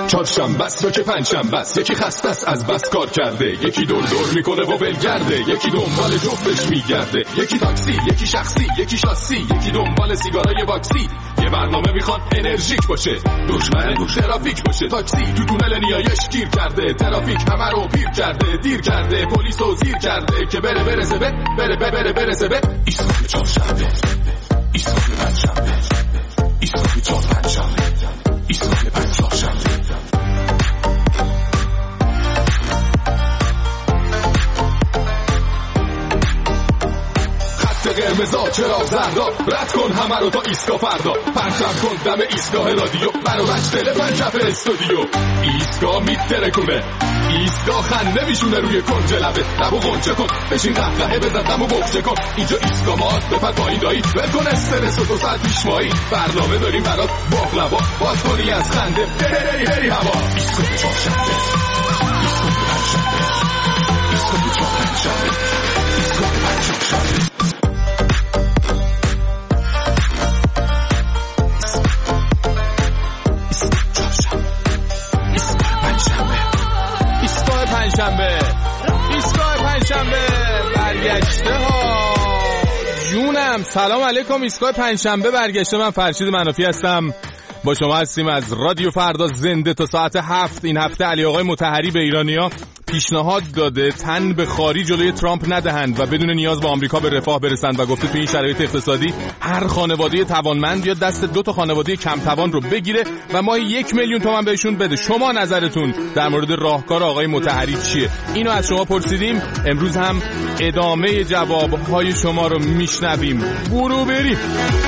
چهارشنبه است یا که پنجشنبه است، یکی خسته است از بس کار کرده، یکی دور میکنه و ولگرده، یکی دنبال جفتش میگرده، یکی تاکسی، یکی شخصی، یکی شاسی، یکی دنبال سیگارای واکسی. یه برنامه میخواد انرژیک باشه، دشمن ترافیک باشه. تاکسی تو تونل نیایش گیر کرده، ترافیک همه رو پیر کرده، دیر کرده، پلیس رو زیر کرده که برسه به ایستگاه چهارشنبه، ایستگاه پنجشنبه، ایستگاه چهارشنبه، ایستگاه پنجشنبه. قرمزا چراغ زردا، رد کن همه رو تا ایستگاه فردا، پرچم کن دم ایستگاه رادیو، برو بچتله پنجف استودیو. ایستگاه میترکونه، ایستگاه خنده میشونه روی کنج لبه، لبو غنچه کن، بشین قهقهه بزن دمو بخشه کن. اینجا ایستگاه ماست، بپر پایین دایی، ول کن استرس و 2 ساعت پیشمایی. برنامه داریم برات باقلوا، باز کنی از خنده بری هوا. ایستگاه چهارشنبه، ایستگاه پنجشنبه، ایستگاه چهارشنبه، ایستگاه پنجشنبه. ایستگاه پنجشنبه برگشته ها جونم. سلام علیکم. ایستگاه پنجشنبه برگشته. من فرشید منافی هستم، با شما هستیم از رادیو فردا زنده تا ساعت 7. این هفته علی آقای مطهری به ایرانیا پیشنهاد داده تن به خاری جلوی ترامپ ندهند و بدون نیاز به آمریکا به رفاه برسند و گفته تو این شرایط اقتصادی هر خانواده توانمند یا دست 2 تا خانواده کم توان رو بگیره و ماهی 1 میلیون تومان بهشون بده. شما نظرتون در مورد راهکار آقای مطهری چیه؟ اینو از شما پرسیدیم. امروز هم ادامه جوابهای شما رو میشنویم. برو بریم.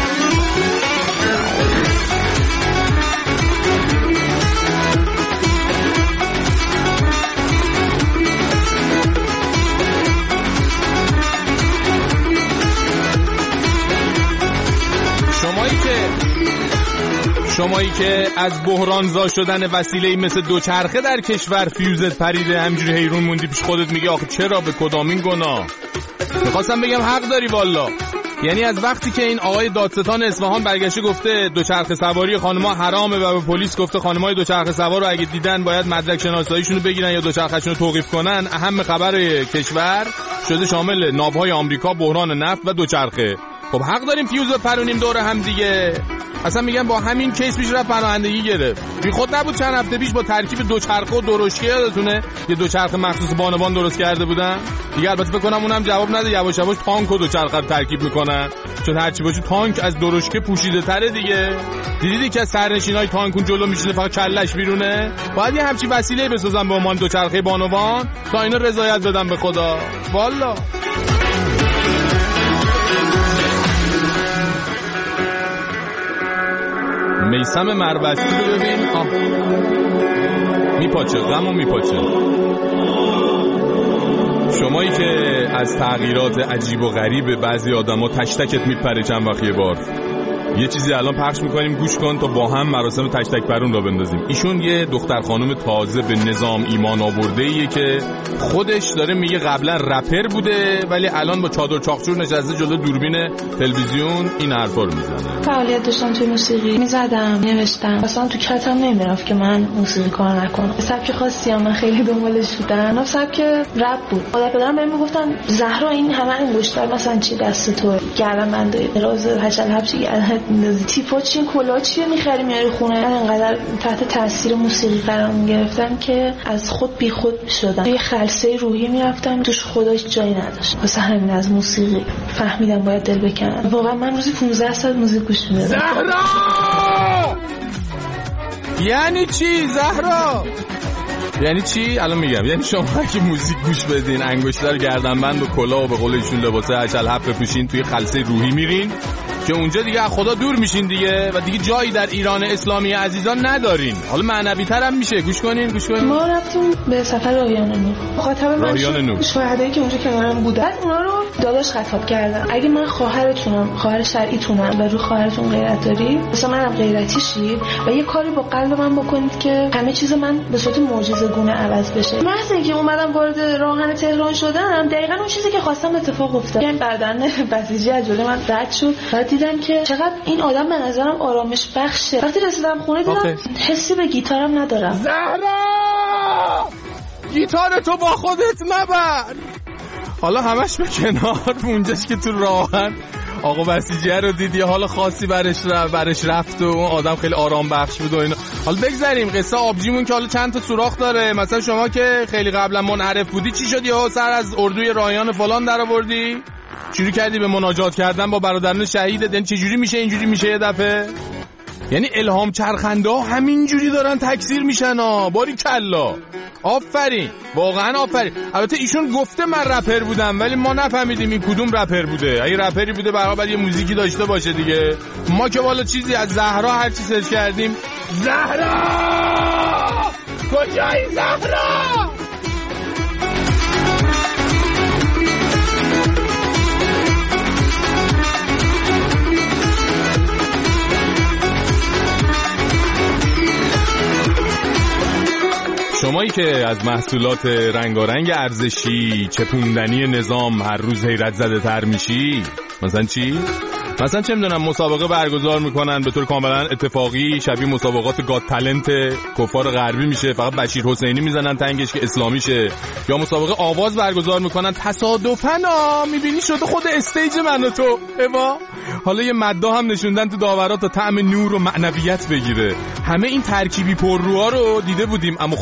شمایی که از بحرانزا شدن وسیله‌ای مثل دوچرخه در کشور فیوزت پریده همجوری حیرون موندی پیش خودت میگی آخه چرا، به کدامین گناه؟ میخواستم بگم حق داری والا. یعنی از وقتی که این آقای دادستان اصفهان برگشته گفته دوچرخه سواری خانم‌ها حرامه و به پلیس گفته خانم‌های دوچرخه سوار رو اگه دیدن باید مدرک شناساییشون رو بگیرن یا دوچرخه‌شون رو توقیف کنن، اهم خبر کشور شده شامل ناوهای آمریکا، بحران نفت و دوچرخه. خب حق داریم فیوز بپرونیم دور هم دیگه. اصلا میگم با همین کیس پیش رفت پناهندگی گرفت. بی خود نبود چند هفته پیش با ترکیب دوچرخه و درشکه، یادتونه یه دوچرخه مخصوص بانوان درست کرده بودن دیگه. البته فکر کنم اونم جواب نده، یواش یواش تانک و دوچرخه رو ترکیب میکنن، چون هرچی باشه تانک از درشکه پوشیده تره دیگه. دیدی که از سرنشینای تانک اون جلو میشینه فقط کلش بیرونه. باید یه همچین وسیله بسازن به عنوان دوچرخه بانوان تا اینا رضایت بدن به خدا والا. میثم مروستی رو ببین، میپاچه غمو میپاچه. شمایی که از تغییرات عجیب و غریب بعضی آدما تشتکت میپره چند وقت یه بار، یه چیزی الان پخش میکنیم گوش کن تا با هم مراسم تشتک پرون را بندازیم. ایشون یه دختر خانم تازه به نظام ایمان آورده ایه که خودش داره میگه قبلا رپر بوده ولی الان با چادر چاقچور نشسته جلو دوربین تلویزیون این حرفا رو میزنه. فعالیت داشتم توی موسیقی، میزدم، نوشتم، اصلا تو کتم نمیرفت که من موسیقی کار نکنم. سبک خاصی من خیلی دنبالش بودم، سبک رپ بود. مادر پدرم بهم میگفتن زهرا این همه انگشتر مثلا چی دست تو، گردنبند دراز هشل حبشی گردن میندازی، تیپا چیه، کلا چیه میخری میاری خونه. من انقدر تحت تاثیر موسیقی قرار میگرفتم که از خود بی خود شدم. یه خلسه روحی میرفتم توش خداش جایی نداشت. واسه همین از موسیقی فهمیدم باید دل بکنم. واقعا من روزی 15 ساعت موزیک گوش میدم. زهرا یعنی چی زهرا؟ یعنی چی؟ الان میگم. یعنی شما که موزیک گوش بدین، انگشتر گردنبند و کلاه و به قول ایشون لباسه هشل حب بپوشین، توی خلسه روحی میرین که اونجا دیگه از خدا دور میشین دیگه و دیگه جایی در ایران اسلامی عزیزان ندارین. حالا معنوی تر هم میشه. گوش کنین. ما رفتیم به سفر راهیان نور. مخاطب من شهدایی که اونجا کنارم بودن، بعد اونا رو داداش خطاب کردم. اگه من خواهرتونم، خواهر شرعیتونم و رو خواهرتون غیرت داری، مثلا منم غیرتی شید و یه کاری با قلب من بکنید که همه چیز من به صورت معجزه گونه عوض بشه. محض اینکه اومدم وارد راهن تهران شدم، دقیقاً اون چیزی که خواستم اتفاق افتاد. یعنی بعدن بسیجی از جلوی من رد شد. بعد دیدم که چقدر این آدم به نظرم آرامش بخشه. وقتی رسیدم خونه دیدم حسی به گیتارم ندارم. زهرا گیتار تو با خودت نبر. حالا همش به کنار، اونجاش که تو راهن آقا بسیجیه رو دیدی، حالا خاصی برش رفت و اون آدم خیلی آرام بخش بود و اینا. حالا بگذاریم قصه آبجیمون که حالا چند تا سوراخ داره. مثلا شما که خیلی قبلا منحرف بودی چی شدی؟ ها سر از اردوی رایان فلان در آوردی؟ شروع کردی به مناجات کردن با برادران شهیدت؟ یعنی چه جوری میشه اینجوری میشه یه دفعه؟ یعنی الهام چرخنده ها همینجوری دارن تکثیر میشن ها. باری کلا، آفرین، واقعا آفرین. البته ایشون گفته من رپر بودم ولی ما نفهمیدیم این کدوم رپر بوده. اگه رپری بوده برای بعد یه موزیکی داشته باشه دیگه. ما که والا چیزی از زهرا هر چی سرچ کردیم. زهرا کجایی زهرا؟ شمایی که از محصولات رنگارنگ ارزشی چپوندنی نظام هر روز حیرت زده تر میشی، مثلا چی؟ مثلا چه میدونم مسابقه برگزار میکنن به طور کاملا اتفاقی شبیه مسابقات گات تالنت کفار غربی میشه، فقط بشیر حسینی میزنن تنگش که اسلامی شه. یا مسابقه آواز برگزار میکنن تصادفاً میبینی شده خود استیج من و تو اوا. حالا یه مددا هم نشوندن تو داورات تا طعم نور و معنویت بگیره. همه این ترکیبی پرروها رو دیده بودیم، اما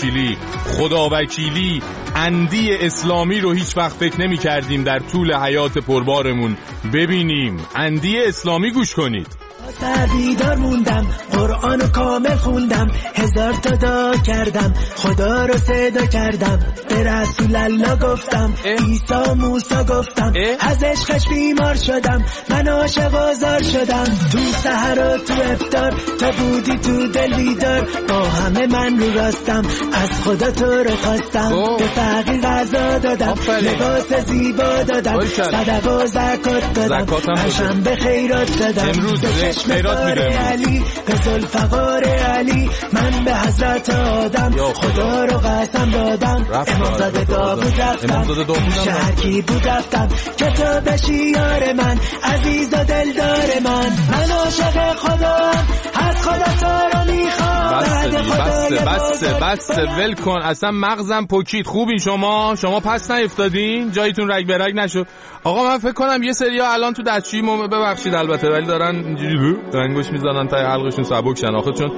خداوکیلی اندی اسلامی رو هیچ وقت فکر نمی کردیم در طول حیات پربارمون ببینیم. اندی اسلامی گوش کنید. بیدار موندم، قرآن کامل خوندم، 1000 تا دعا کردم، خدا رو صدا کردم، به رسول الله گفتم، عیسی موسی گفتم، از عشقش بیمار شدم، من عاشق آزار شدم، تو سحر و تو افطار، تا بودی تو دل بیدار، با همه من رو راستم، از خدا تو رو خواستم، به فقیر غذا دادم، لباس زیبا دادم، صدقه و زکات دادم، هشم به خیرات دادم، امروز خیرات میدم علی به ذوالفقار علی، من به حضرت آدم خدا رو قسم دادم، امامزاده داوود رفتم، شهر کی بود رفتم، که تو بشی یار من، عزیز و دلدار من عاشق خدام، از خدا تو رو میخوام. بسته ول کن، اصلا مغزم پکید. خوبین شما پس نیفتادین، جایتون رگ به رگ نشد. آقا من فکر کنم یه سریا الان تو دستشویی ببخشید البته ولی دارن اینجوری انگوش میزنن تا حلقشون سبک شن آخه، چون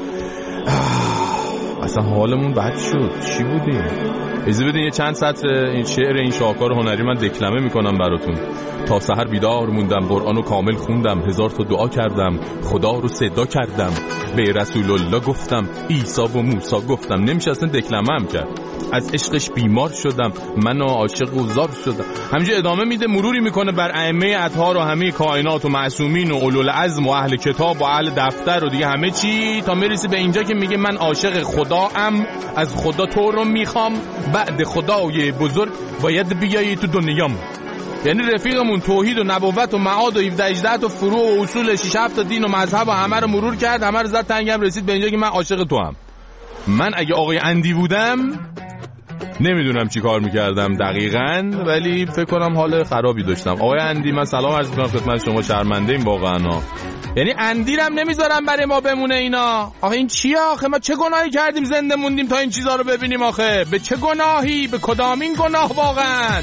اصلا حالمون بد شد. چی بودیم؟ اجازه بدین یه چند سطر این شعر این شاهکار هنری من دکلمه میکنم براتون. تا سحر بیدار موندم، قرآنو کامل خوندم، 1000 تا دعا کردم، خدا رو صدا کردم، به رسول الله گفتم، عیسی و موسی گفتم. نمیشه اصلا دکلمه هم کرد. از عشقش بیمار شدم، من عاشق و زار شدم. همینجا ادامه میده، مروری میکنه بر ائمه اطهار و همه کائنات و معصومین و اولوالعزم و اهل کتاب و اهل دفتر و دیگه همه چی، تا میرسی به اینجا که میگه من عاشق خداام، از خدا تو رو میخوام، بعد خدای بزرگ باید بیایی تو دنیام. یعنی رفیقمون توحید و نبوت و معاد و 17-18 تا فروع و اصول 6-7 تا دین و مذهب و همه رو مرور کرد، همه رو زد تنگم، رسید به اینجا که من عاشق تو هم. من اگه آقای اندی بودم نمیدونم چی کار میکردم دقیقاً، ولی فکر کنم حال خرابی داشتم. آقای اندی من سلام عرض میکنم خدمت شما، شرمنده ایم واقعا ها. یعنی اندیرم نمیذارم برای ما بمونه اینا. آخه این چیه آخه؟ ما چه گناهی کردیم زنده موندیم تا این چیزا رو ببینیم آخه؟ به چه گناهی؟ به کدامین گناه واقعا؟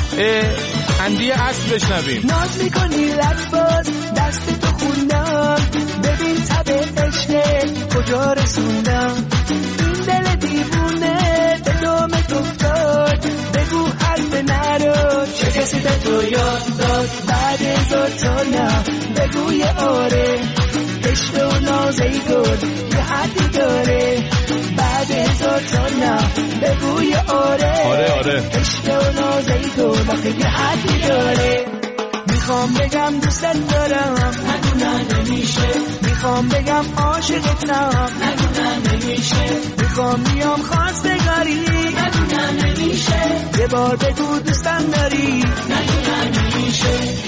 اندی اصل بشنویم. ناز میکنی لطفاز دست تو خوندم، ببین تب عشق کجا رسوندم، این دل دیوونه به دام تو افتاد، بگو حرف نرو چه کسی به تو یاد داد، بعد 1000 تا نه بگو یه آره، عشق و ناز ای گل یه حدی داره، بعد 1000 تا نه بگو یه آره، عشق و ناز ای گل آخه یه حدی داره. میخوام بگم دوستت دارم، نگو نه نمیشه، میخوام بگم عاشقتم، نگو نه نمیشه، میخوام بیام خواستگاری، نگو نه نمیشه، یه بار بگو دوستم داری، نگو نه نمیشه.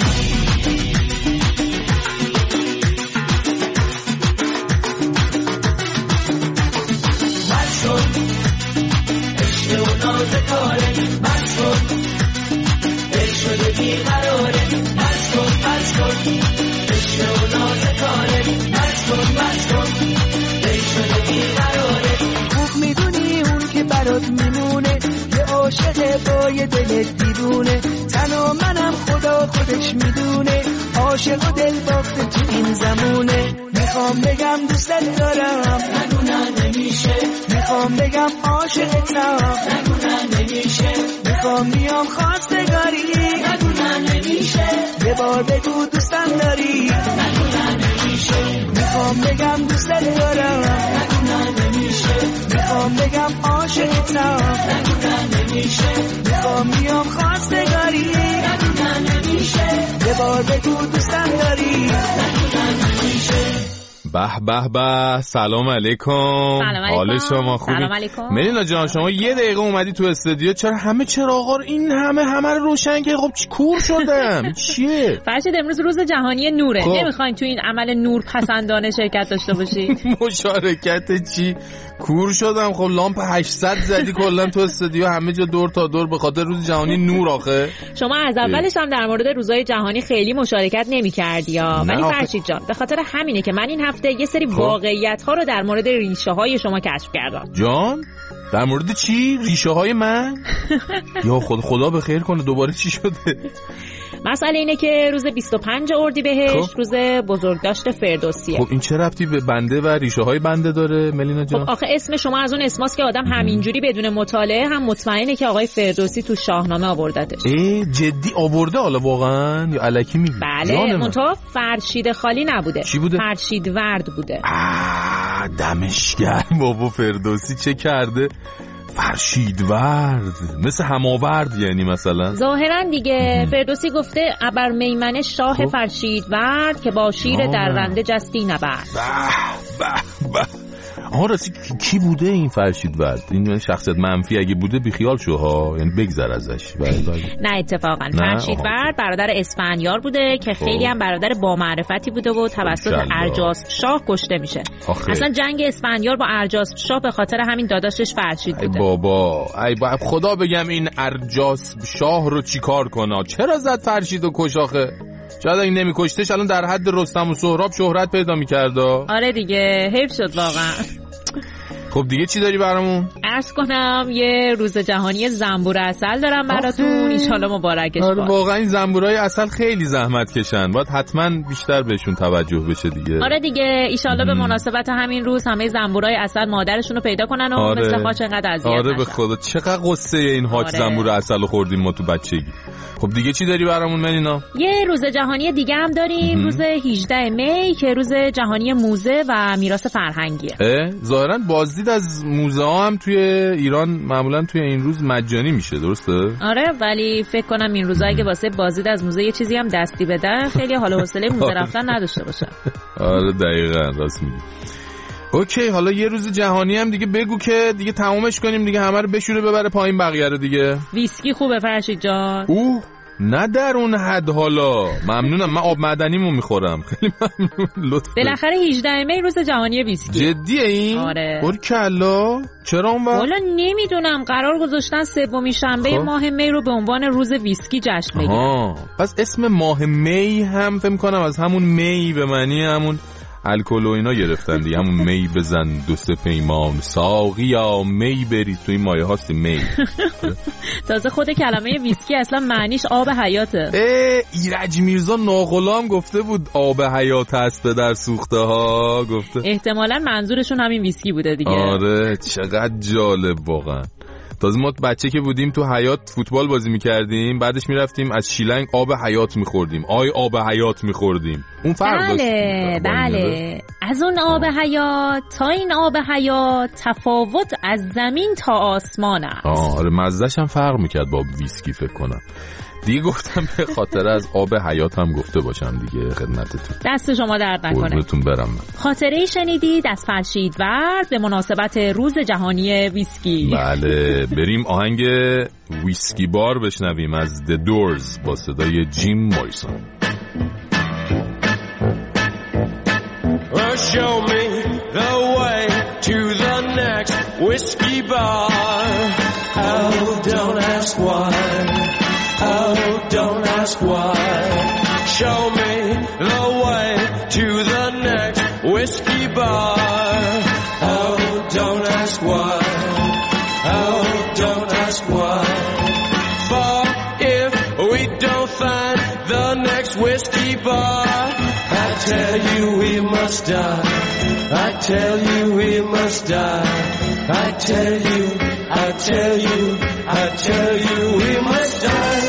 بد شد عشق و ناز کاره، بد شد دل شده بیقراره، بد شد عشق های دل دیوونه، تن و منم خدا خودش میدونه، عاشق و دل باخته تو این زمونه. میخوام بگم دوستت دارم، نگو نه نمیشه. میخوام بگم عاشقتم، نگو نه نمیشه. میخوام بیام خواستگاری، نگو نه نمیشه. یه بار بگو دوستم داری، نگو نه نمیشه. میخوام بگم دوستت دارم، نگو نه نمیشه. میخوام بگم عاشقتم، نگو نه نمیشه. میخوام بیام خواستگاری، نگو نه نمیشه. یه بار بگو دوستم داری، نگو نه نمیشه. به به به، سلام علیکم. حال شما خوبی؟ سلام علیکم. ملینا جان شما یه دقیقه اومدی تو استودیو، چرا همه چراغا رو این همه رو روشن کردی؟ خب کور شدم. چیه؟ فرشید امروز روز جهانی نوره. خب. نمیخواین تو این عمل نور پسندانه شرکت داشته باشید؟ مشارکت چی؟ کور شدم. خب لامپ 800 زدی کلا تو استودیو همه جا دور تا دور به خاطر روز جهانی نور. آخه شما از اولش هم در مورد روزهای جهانی خیلی مشارکت نمی‌کردی ها. ولی فرشید جان به خاطر همینه که من این هفته یه سری واقعیت‌ها رو در مورد ریشه‌های شما کشف کردم. جان در مورد چی؟ ریشه‌های من؟ یا خدا به خیر کنه. دوباره چی شده؟ مسئله اینه که روز 25 اردیبهشت روز بزرگداشت فردوسیه. خب این چه ربطی به بنده و ریشه های بنده داره ملینا جان؟ خب آخه اسم شما از اون اسماست که آدم همینجوری بدون مطالعه هم مطمئنه که آقای فردوسی تو شاهنامه آوردتش. جدی آورده حالا واقعا یا الکی میگی؟ بله منتها فرشید خالی نبوده. چی بوده؟ فرشید ورد بوده. دمش گرم بابا، فردوسی چه کرده؟ فرشیدورد مثل هماورد یعنی مثلا ظاهرا دیگه. فردوسی گفته ابر میمنه شاه فرشیدورد که با شیر درنده جستی نبرد. به راستی کی بوده این فرشیدورد؟ این شخصیت منفی اگه بوده بیخیال شو ها، یعنی بگذر ازش. نه اتفاقا فرشیدورد برادر اسفندیار بوده که خیلی هم برادر با معرفتی بوده و توسط ارجاسپ شاه کشته میشه. اصلا جنگ اسفندیار با ارجاسپ شاه به خاطر همین داداشش فرشید بوده. ای بابا خدا بگم این ارجاسپ شاه رو چیکار کنه؟ چرا زد فرشید و کش آخه؟ شاید این نمی‌کشتش الان در حد رستم و سهراب شهرت پیدا می‌کرد. آره دیگه حیف شد واقعا. خب دیگه چی داری برامون؟ عرض کنم یه روز جهانی زنبور عسل دارم براتون، ان شاءالله مبارکش باشه. آره واقعا این زنبورای عسل خیلی زحمت کشن، باید حتما بیشتر بهشون توجه بشه دیگه. آره دیگه ان شاءالله به مناسبت همین روز همه زنبورای عسل مادرشون رو پیدا کنن و مثل هاچ انقدر اذیت نشن. آره به خدا چقدر قصه این هاچ زنبور عسل خوردیم ما تو بچگی. خب دیگه چی داری برامون ملینا؟ یه روز جهانی دیگه هم داریم، روز 18 می که روز جهانی موزه و میراث فرهنگیه. ظاهرا بازدید از موزه ها هم توی ایران معمولا توی این روز مجانی میشه، درسته؟ آره ولی فکر کنم این روزا اگه واسه بازدید از موزه یه چیزی هم دستی بدن خیلی حال و حوصله موزه رفتن نداشته باشن. آره دقیقاً راست میگی. اوکی حالا یه روز جهانی هم دیگه بگو که دیگه تمومش کنیم دیگه، همه رو بشوره ببره پایین بقیه رو دیگه. ویسکی خوبه فرشید جان. نه در اون حد حالا. ممنونم، من آب معدنیمو میخورم. خیلی ممنون لطفا. بالاخره 18 می روز جهانی ویسکی. جدیه این؟ آره. برکلا. چرا اون وقت؟ والا نمیدونم، قرار گذاشتن سومین شنبه ماه می رو به عنوان روز ویسکی جشن بگیرن. پس اسم ماه می هم فکر کنم از همون می به معنی همون الکل و اینا گرفتن دیگه، همون می بزن دوست پیمان ساقیا می بری، تو این مایه هاست می. تازه خود کلمه ویسکی اصلا معنیش آب حیاته. ایرج میرزا ناغلام گفته بود آب حیات هست به در سوخته ها، گفته احتمالاً منظورشون همین ویسکی بوده دیگه. آره چقدر جالب واقعا. تازه ما بچه که بودیم تو حیات فوتبال بازی میکردیم، بعدش میرفتیم از شیلنگ آب حیات میخوردیم. آب حیات میخوردیم. اون فرق داشت. بله از اون آب حیات تا این آب حیات تفاوت از زمین تا آسمان است. آره مزه‌ش هم فرق میکرد با ویسکی فکر کنم. دیگه گفتم به خاطر از آب حیات هم گفته باشم دیگه خدمتتون. دست شما درد نکنه. قربونتون برم. خاطره شنیدید از فرشیدورد به مناسبت روز جهانی ویسکی. بله بریم آهنگ ویسکی بار بشنویم از The Doors با صدای جیم موریسون. Show me the way to the next whiskey bar. Oh, don't ask why. Oh, don't ask why. Show me the way to the next whiskey bar. Oh, don't ask why. Oh, don't ask why. whiskey bar. I tell you we must die. I tell you we must die. I tell you, I tell you, I tell you we must die.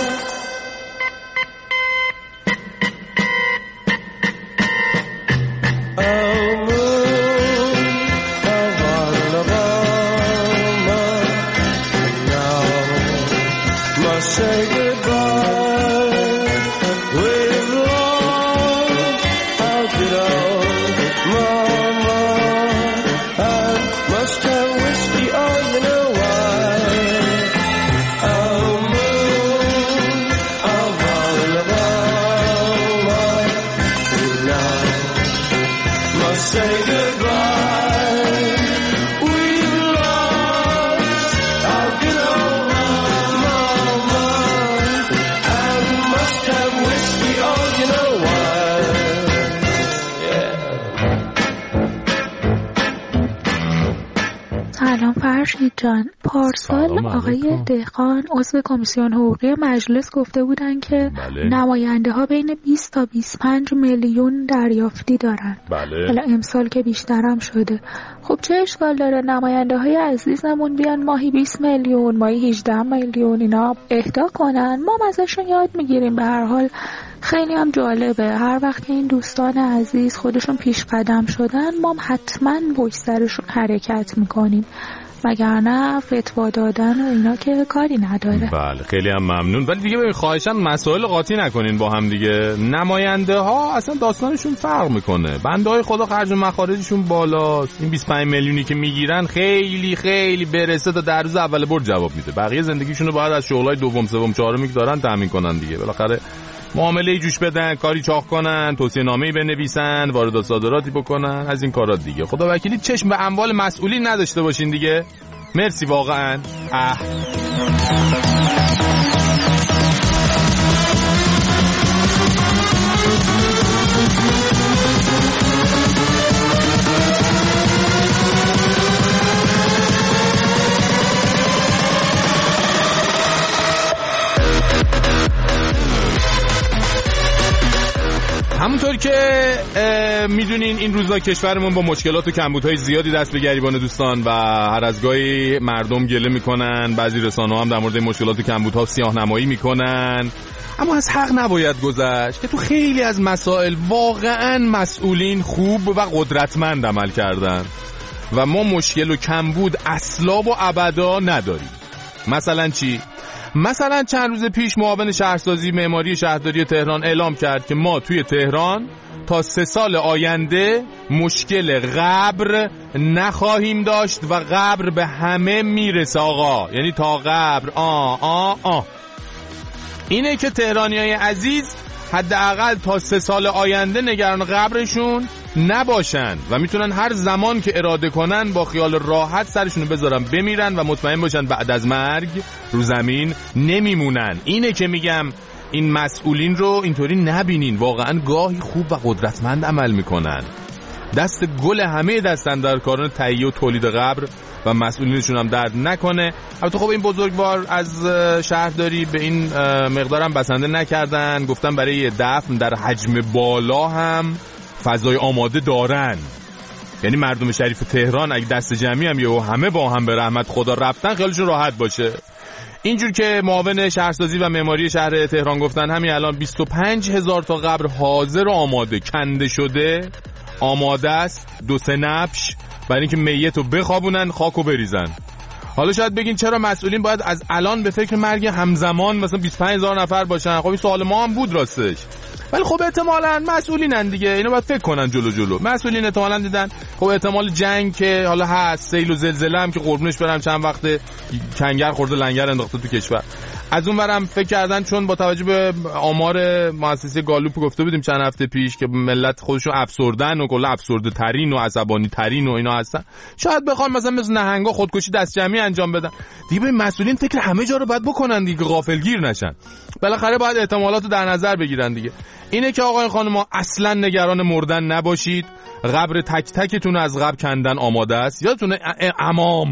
فرشید جان، پارسال آقای دهقان عضو کمیسیون حقوقی مجلس گفته بودن که نماینده ها بین 20 تا 25 میلیون دریافتی دارن. حالا امسال که بیشترم شده. خب چه اشکال داره نماینده های عزیزمون بیان ماهی 20 میلیون، ماهی 18 میلیون اینا اهدا کنن، ما ازشون یاد میگیریم. به هر حال خیلی هم جالبه هر وقت که این دوستان عزیز خودشون پیش قدم شدن ما حتما پشت سرشون حرکت میکنیم، وگرنه فتوا دادن و اینا که کاری نداره. بله خیلی هم ممنون. ولی دیگه ببین خواهشاً مسائل قاطی نکنین با هم دیگه. نماینده ها اصلا داستانشون فرق میکنه. بنده های خدا خرج و مخارجشون بالاست. این 25 میلیونی که میگیرن خیلی خیلی برسه تا در روز اول برد جواب میده. بقیه زندگیشون رو باید از شغلای دوم سوم چهارمی که دارن تامین کنن دیگه. بالاخره معامله‌ای جوش بدن، کاری چاق کنن، توصیه نامه‌ای بنویسن، واردات صادراتی بکنن، از این کارا دیگه. خدا وکیلی چشم به اموال مسئولین نداشته باشین دیگه. مرسی واقعا. همونطور که میدونین این روزا کشورمون با مشکلات و کمبودهای زیادی دست به گریبان دوستان و هر از گاهی مردم گله میکنن، بعضی رسانه‌ها هم در مورد مشکلات و کمبودها سیاه‌نمایی میکنن. اما از حق نباید گذشت که تو خیلی از مسائل واقعا مسئولین خوب و قدرتمند عمل کردن و ما مشکل و کمبود اصلا و ابدا نداریم. مثلا چی؟ مثلا چند روز پیش معاون شهرسازی معماری شهرداری تهران اعلام کرد که ما توی تهران تا 3 سال آینده مشکل قبر نخواهیم داشت و قبر به همه میرسه آقا. یعنی تا قبر اینه که تهرانیای عزیز حداقل تا 3 سال آینده نگران قبرشون نباشن و میتونن هر زمان که اراده کنن با خیال راحت سرشونو بذارن بمیرن و مطمئن باشن بعد از مرگ رو زمین نمیمونن. اینه که میگم این مسئولین رو اینطوری نبینین، واقعا گاهی خوب و قدرتمند عمل میکنن. دست گل همه دستاندرکاران تهیه و تولید قبر و مسئولینشون هم درد نکنه. البته خب این بزرگوار از شهرداری به این مقدارم بسنده نکردن، گفتن برای دفن در حجم بالا هم فضای آماده دارن. یعنی مردم شریف تهران اگه دست جمعی هم و همه با هم به رحمت خدا رفتن خیالشون راحت باشه. اینجور که معاون شهرسازی و معماری شهر تهران گفتن همین الان 25,000 تا قبر حاضر و آماده کنده شده، آماده است 2-3 نبش برای اینکه میتو بخوابونن خاکو بریزن. حالا شاید بگین چرا مسئولین باید از الان به فکر مرگ همزمان مثلا 25,000 نفر باشن؟ خب این سوال ما هم بود راستش، ولی خب احتمالاً مسئولینن دیگه، اینو باید فکر کنن جلو. مسئولین احتمالاً دیدن خب احتمال جنگ که حالا هست، سیل و زلزله هم که قربونش برم چند وقت کنگر خورده لنگر انداخته تو کشور، از اون برم فکر کردن چون با توجه به آمار مؤسسه گالوپ گفته بودیم چند هفته پیش که ملت خودشون افسردن و کلا افسرده ترین و عصبانی ترین و اینا هستن، شاید بخوام مثلا مثل نهنگا خودکشی دست جمعی انجام بدن دیگه. به مسئولین فکر همه جا رو باید بکنن دیگه، غافلگیر نشن. بالاخره باید احتمالات رو در نظر بگیرن دیگه. اینه که آقای خانوما اصلا نگران مردن نباشید. قبر تک تکتون از قبر کندن آماده است. یادتونه امام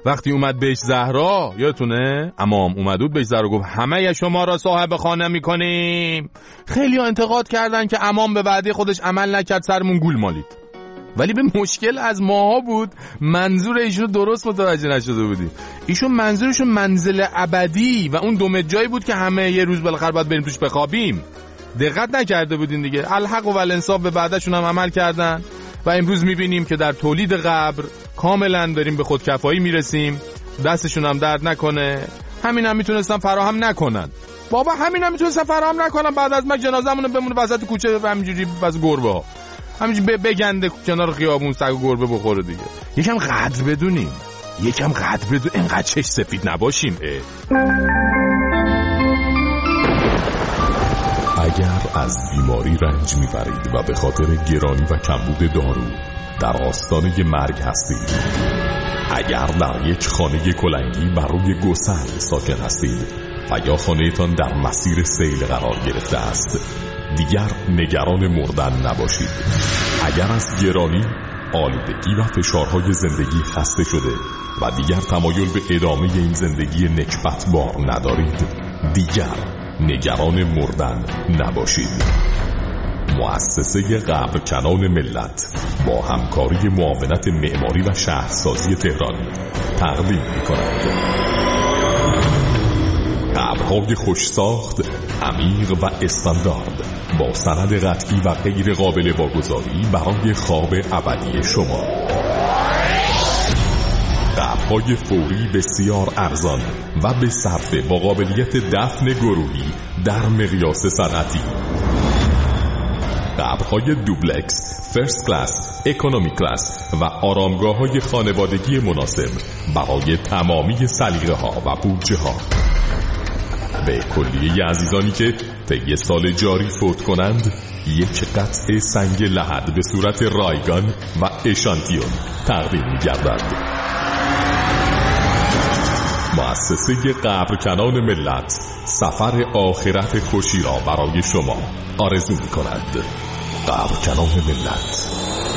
وقتی اومد بهش زهرا، یادتونه امام اومد بود بهش زهرا گفت همه شما را صاحب خانه میکنیم. خیلی ها انتقاد کردن که امام به وعده خودش عمل نکرد، سرمون گول مالید. ولی به مشکل از ماها بود منظور ایشون درست متوجه نشده بودیم. ایشون منظورشون منزل ابدی و اون دومت جایی بود که همه یه روز بالاخره باید بریم توش بخوابیم. دقت نکرده بودین دیگه. الحق و الانصاف به بعدشون هم عمل کردن و امروز میبینیم که در تولید قبر کاملا داریم به خودکفایی میرسیم. دستشون هم درد نکنه. همین هم میتونستن فراهم نکنن. بابا همین هم میتونستن فراهم نکنن. بعد از ما جنازه‌مون بمونه وسط کوچه همینجوری واسه گربه‌ها. همینجوری بگنده کنار خیابون سگ و گربه بخوره دیگه. یکم قدر بدونیم. اینقدر چش سفید نباشیم. اگر از بیماری رنج میبرید و به خاطر گرانی و کمبود دارو در آستانه مرگ هستید، اگر در یک خانه کلنگی بر روی گسل ساکن هستید و یا خانه‌تان در مسیر سیل قرار گرفته است، دیگر نگران مردن نباشید. اگر از گرانی، آلودگی و فشارهای زندگی خسته شده و دیگر تمایل به ادامه این زندگی نکبت بار ندارید، دیگر نگران مردن نباشید. مؤسسه قبرکنان ملت با همکاری معاونت معماری و شهرسازی تهران تقدیم می‌کند قبرهای خوش ساخت، عمیق و استاندارد با سند قطعی و غیر قابل واگذاری برای خواب ابدی شما. قبرهای فوری بسیار ارزان و به صرفه با قابلیت دفن گروهی در مقیاس صنعتی. قبرهای دوبلکس، فرست کلاس، اکونومی کلاس و آرامگاه‌های خانوادگی مناسب برای تمامی سلیقه‌ها و بودجه‌ها. به کلیه عزیزانی که طی سال جاری فوت کنند، یک قطعه سنگ لحد به صورت رایگان و اشانتیون تقدیم می‌گردد. مؤسسه قبرکنان ملت سفر آخرت خوشی را برای شما آرزو می‌کند. قبرکنان ملت.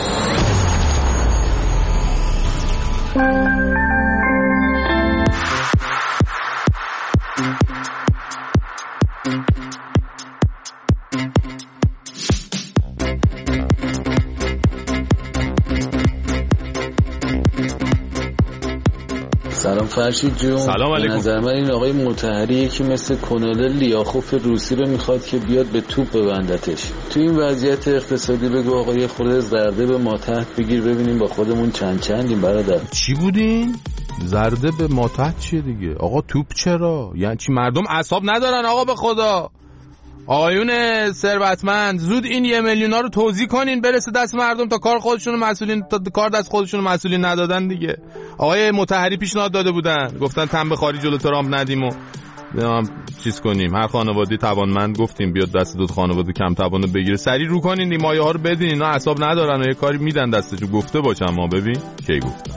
سلام فرشید جون. سلام علیکم. به نظر من این آقای مطهری که مثل کنال لیاخوف روسی رو میخواد که بیاد به توپ ببندتش. تو این وضعیت اقتصادی بگو آقای خورده زرده به ماتحت بگیر ببینیم با خودمون چندیم برادر. چی بودین؟ زرده به ماتحت چیه دیگه؟ آقا توپ چرا؟ یعنی چی مردم اعصاب ندارن آقا به خدا؟ آقایون ثروتمند زود این 1 میلیونا رو توزیع کنین برسه دست مردم تا کار خودشونو مسئولین تا کار دست خودشونو مسئولین ندادن دیگه. آقای مطهری پیشنهاد داده بودن گفتن تنبه خاری جلو ترامپ ندیم و چیز کنیم. هر خانواده‌ای توانمند گفتیم بیاد دست دو خانواده کم توانه بگیره سریع رو کنین این مایه‌ها رو بدین. اینا اعصاب ندارن و یه کاری میدن دستشون. گفته باشم ما ببین کی گفتم.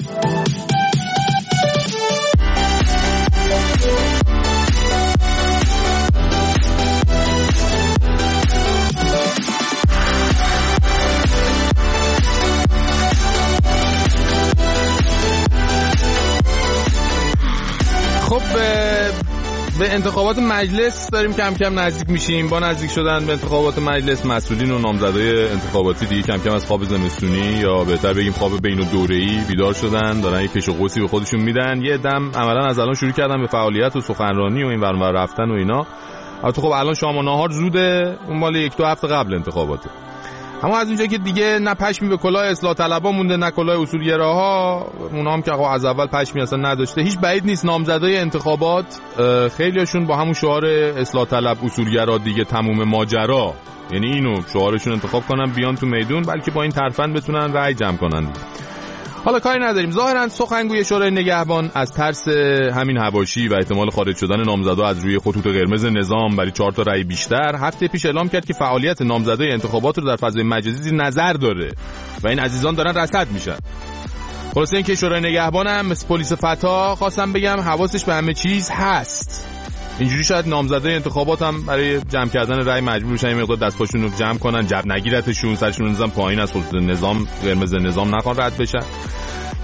خب به انتخابات مجلس داریم کم کم نزدیک میشیم. با نزدیک شدن به انتخابات مجلس مسئولین و نامزدای انتخاباتی دیگه کم کم از خواب زمستونی یا بهتر بگیم خواب بین الدوره‌ای بیدار شدن، دارن یه کش و قوسی به خودشون میدن. یه دم عملا از الان شروع کردن به فعالیت و سخنرانی و این ور اونور رفتن و اینا. البته خب الان شام و ناهار زوده، اون مال 1-2 هفته قبل انتخاباته. اما از اونجایی که دیگه نه پشمی به کلاه اصلاح طلبا مونده نه کلاه اصولگراها، اونا هم که از اول پشمی اصلا نداشته، هیچ بعید نیست نامزدای انتخابات خیلیشون با همون شعار اصلاح طلب اصولگرا دیگه تموم ماجرا، یعنی اینو شعارشون انتخاب کنن بیان تو میدون، بلکه با این ترفند بتونن رأی جمع کنن دیگه. حالا کاری نداریم. ظاهرا سخنگوی شورای نگهبان از ترس همین حواشی و احتمال خارج شدن نامزدا از روی خطوط قرمز نظام برای 4 تا رأی بیشتر هفته پیش اعلام کرد که فعالیت نامزدای انتخابات رو در فضای مجازی نظر داره و این عزیزان دارن رصد میشن. خلاصه اینکه شورای نگهبان هم مثل پلیس فتا خواستم بگم حواسش به همه چیز هست. اینجوری شاید نامزدای انتخابات هم برای جمع کردن رأی مجبور بشن این مقدار دستاشون رو جمع کنن، جب نگیرتشون، سرشون نظام پایین از خطوط نظام قرمز نظام نخوان رد بشن.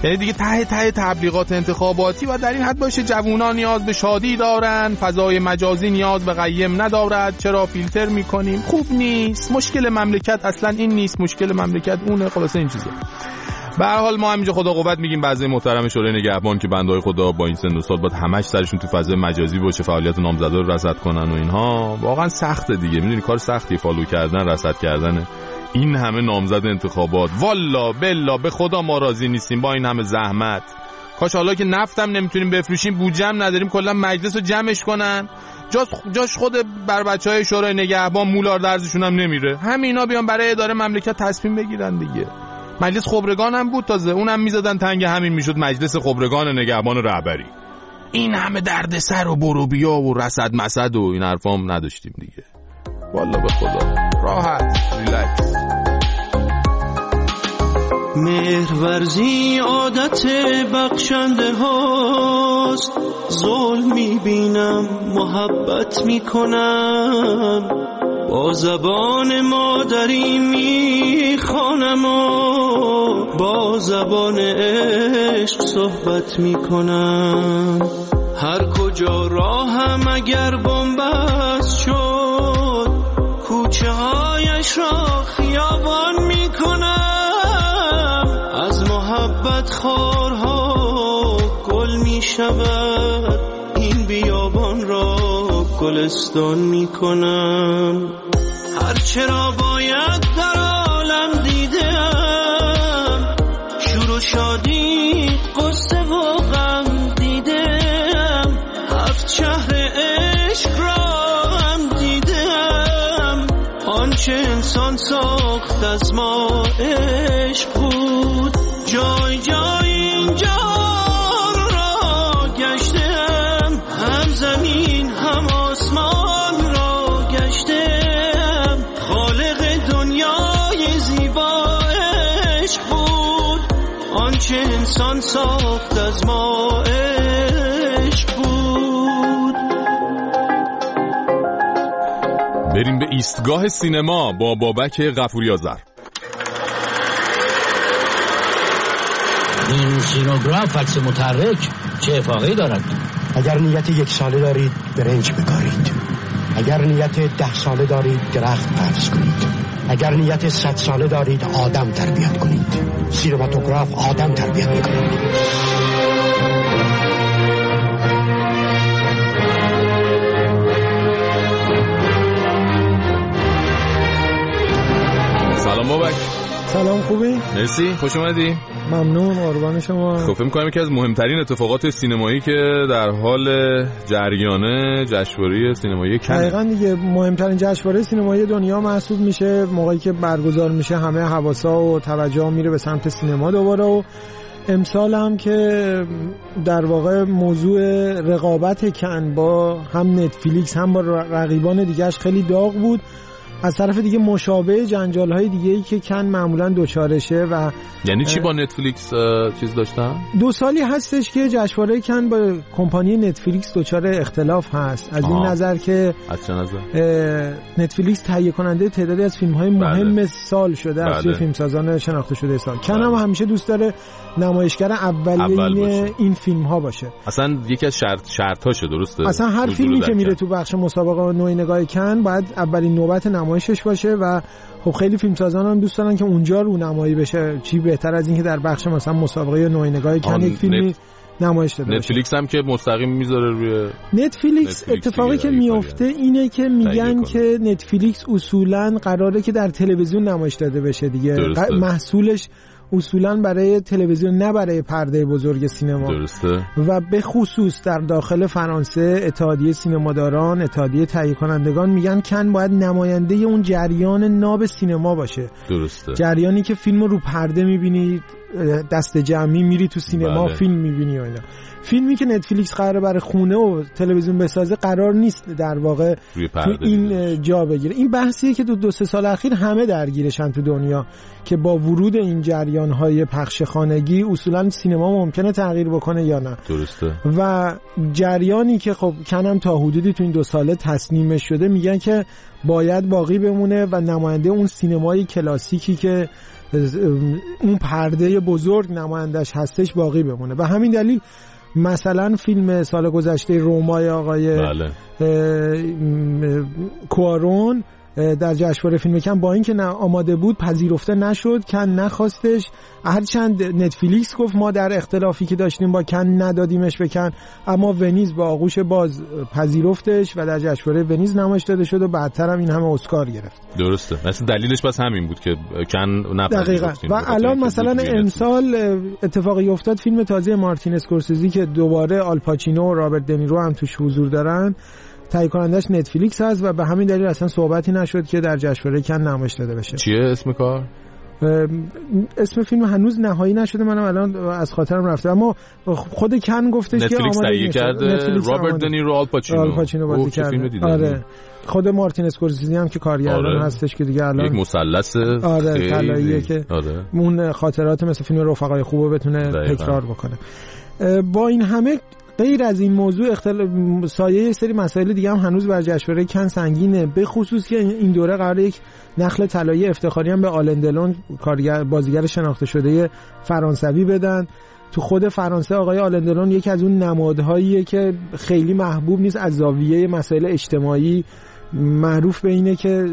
یعنی دیگه ته تبلیغات انتخاباتی و در این حد باشه جوونا نیاز به شادی دارن، فضای مجازی نیاز به قیم ندارد، چرا فیلتر میکنیم؟ خوب نیست. مشکل مملکت اصلا این نیست، مشکل مملکت اونه. خلاصه این چیزه. به هر حال ما همینجا خدا قوت میگیم بعضی محترم شورای نگهبان که بندهای خدا با این سن و سال باید همش سرشون تو فضای مجازی باشه، فعالیت نامزدا رو رصد کنن و اینها. واقعا سخته دیگه، میدونی کار سختی فالو کردن، رصد کردن این همه نامزد انتخابات. والا بلا به خدا ما راضی نیستیم با این همه زحمت. کاش حالا که نفتم نمیتونیم بفروشیم، بودجه هم نداریم، کلا مجلس رو جمعش کنن، جاش خود بر بچهای شورای نگهبان مولار درزشون هم نمیره، همینا بیان برای اداره مملکت تصمیم بگیرن دیگه. مجلس خبرگان هم بود تازه، اونم میزدن تنگ همین میشد مجلس خبرگان نگهبان رهبری. این همه دردسر و بروبیا و رصد مسد و این حرفا هم نداشتیم دیگه. والا به خدا راحت ریلکس. مهرورزی عادت بخشنده هاست، ظلم میبینم محبت میکنم، با زبان مادری میخوانم و با زبان عشق صحبت میکنم. هر کجا راهم اگر بنبست شد، کوچه هایش را خیابان میکنم. از محبت خارها گل میشود، این بیابان را گلستان میکنم. هرچه را باید در عالم دیدم، شور و شادی قصه و غم دیدم. 7 شهر عشق را هم دیدم، آنچه انسان ساخت از ما عشق بود. جای جای اینجا را گشتم، هم زمین هم آسمان را گشتم. خالق دنیای زیبا عشق بود، آنچه انسان ساخت از ما عشق بود. بریم به ایستگاه سینما با بابک غفوری آذر. این سینوگراف عکس متحرک چه افاقه‌ای دارد؟ اگر نیت 1 ساله دارید برنج بکارید، اگر نیت 10 ساله دارید درخت فرض کنید، اگر نیت 100 ساله دارید آدم تربیت کنید. سینماتوگراف آدم تربیت میکنید. سلام بابک. سلام، خوبی؟ مرسی، خوش اومدی. ممنون، قربان شما. خب فکر می‌کنم یکی از مهمترین اتفاقات سینمایی که در حال جریانه جشنواره سینمایی کن. دقیقاً دیگه مهمترین جشنواره سینمایی دنیا محسوب میشه. موقعی که برگزار میشه همه حواسا و توجه میره به سمت سینما دوباره و امسال هم که در واقع موضوع رقابت کن با هم نتفلیکس هم با رقیبان دیگه‌اش خیلی داغ بود. از طرف دیگه مشابه جنجال‌های دیگه‌ای که کن معمولاً دوچارشه. و یعنی چی با نتفلیکس چیز داشتن؟ 2 سالی هستش که جشنواره کن با کمپانی نتفلیکس دوچار اختلاف هست. از این نظر که از چه نظر؟ نتفلیکس تهیه کننده تعدادی از فیلم‌های مهم سال شده از سوی فیلمسازان شناخته شده سال. کن هم همیشه دوست داره نمایشگر اولیه این فیلم‌ها باشه. اصلا یکی از شرطاشه، درسته؟ اصلا هر فیلمی که میره تو بخش مسابقه و نوع نگاه کن باید اولین نوبت نمایشش باشه و خب خیلی فیلمسازان هم دوست دارن که اونجا رو نمایی بشه. چی بهتر از این که در بخش مثلا مسابقه نوع نگاه کن یک فیلمی نمایش داده نتفلیکس هم که مستقیم میذاره روی نتفلیکس. اتفاقی که میفته اینه که میگن که نتفلیکس اصولاً قراره که در تلویزیون نمایش داده بشه دیگه. محصولش اصولاً برای تلویزیون نه برای پرده بزرگ سینما. درسته. و به خصوص در داخل فرانسه اتحادیه سینماداران، اتحادیه تهیه کنندگان میگن کن باید نماینده اون جریان ناب سینما باشه. درسته. جریانی که فیلمو رو پرده میبینی، دست جمعی میری تو سینما فیلم میبینی و اینا. فیلمی که نتفلیکس قراره برای خونه و تلویزیون بسازه قرار نیست در واقع تو این جا بگیره. این بحثیه که 2-3 سال اخیر همه درگیرشن تو دنیا که با ورود این جریان‌های پخش خانگی اصولاً سینما ممکنه تغییر بکنه یا نه. درسته. و جریانی که خب کنم تا حدودی تو این 2 ساله تصمیمش شده میگن که باید باقی بمونه و نماینده اون سینمای کلاسیکی که اون پرده بزرگ نمایندش هستش باقی بمونه. به همین دلیل مثلا فیلم سال گذشته رومای آقای کوارون در جشنواره فیلم کن با اینکه آماده بود پذیرفته نشد، کن نخواستش، هرچند نتفلیکس گفت ما در اختلافی که داشتیم با کن ندادیمش به کن، اما ونیز با آغوش باز پذیرفتش و در جشنواره ونیز نمایش داده شد و بعدتر هم این همه اسکار گرفت. درسته، مثلا دلیلش بس همین بود که کن نپذیرفت. و الان مثلا امسال اتفاقی افتاد فیلم تازه مارتین اسکورسیزی که دوباره آلپاچینو و رابرت دنیرو هم توش حضور دارن، تهیه کنندش نتفلیکس هست و به همین دلیل اصلا صحبتی نشد که در جشنواره کن نمایش داده بشه. چیه اسم کار؟ اسم فیلم هنوز نهایی نشده، منم الان از خاطرم رفته، اما خود کن گفتش که نتفلیکس تهیه کرده. رابرت دنیرو، آلپاچینو بازی کرده. آره. خود مارتین اسکورسیزی هم که کارگردان هستش که دیگه الان یک مثلث طلاییه که اون خاطرات مثل فیلم رفقای خوبو بتونه تکرار بکنه. با این همه غیر از این موضوع سایه سری مسائل دیگه هم هنوز بر جشنواره کن سنگینه، به خصوص که این دوره قراره یک نخل طلایی افتخاری هم به آلن دلون بازیگر شناخته شده فرانسوی بدن. تو خود فرانسه آقای آلن دلون یکی از اون نمادهاییه که خیلی محبوب نیست، از زاویه مسائل اجتماعی معروف به اینه که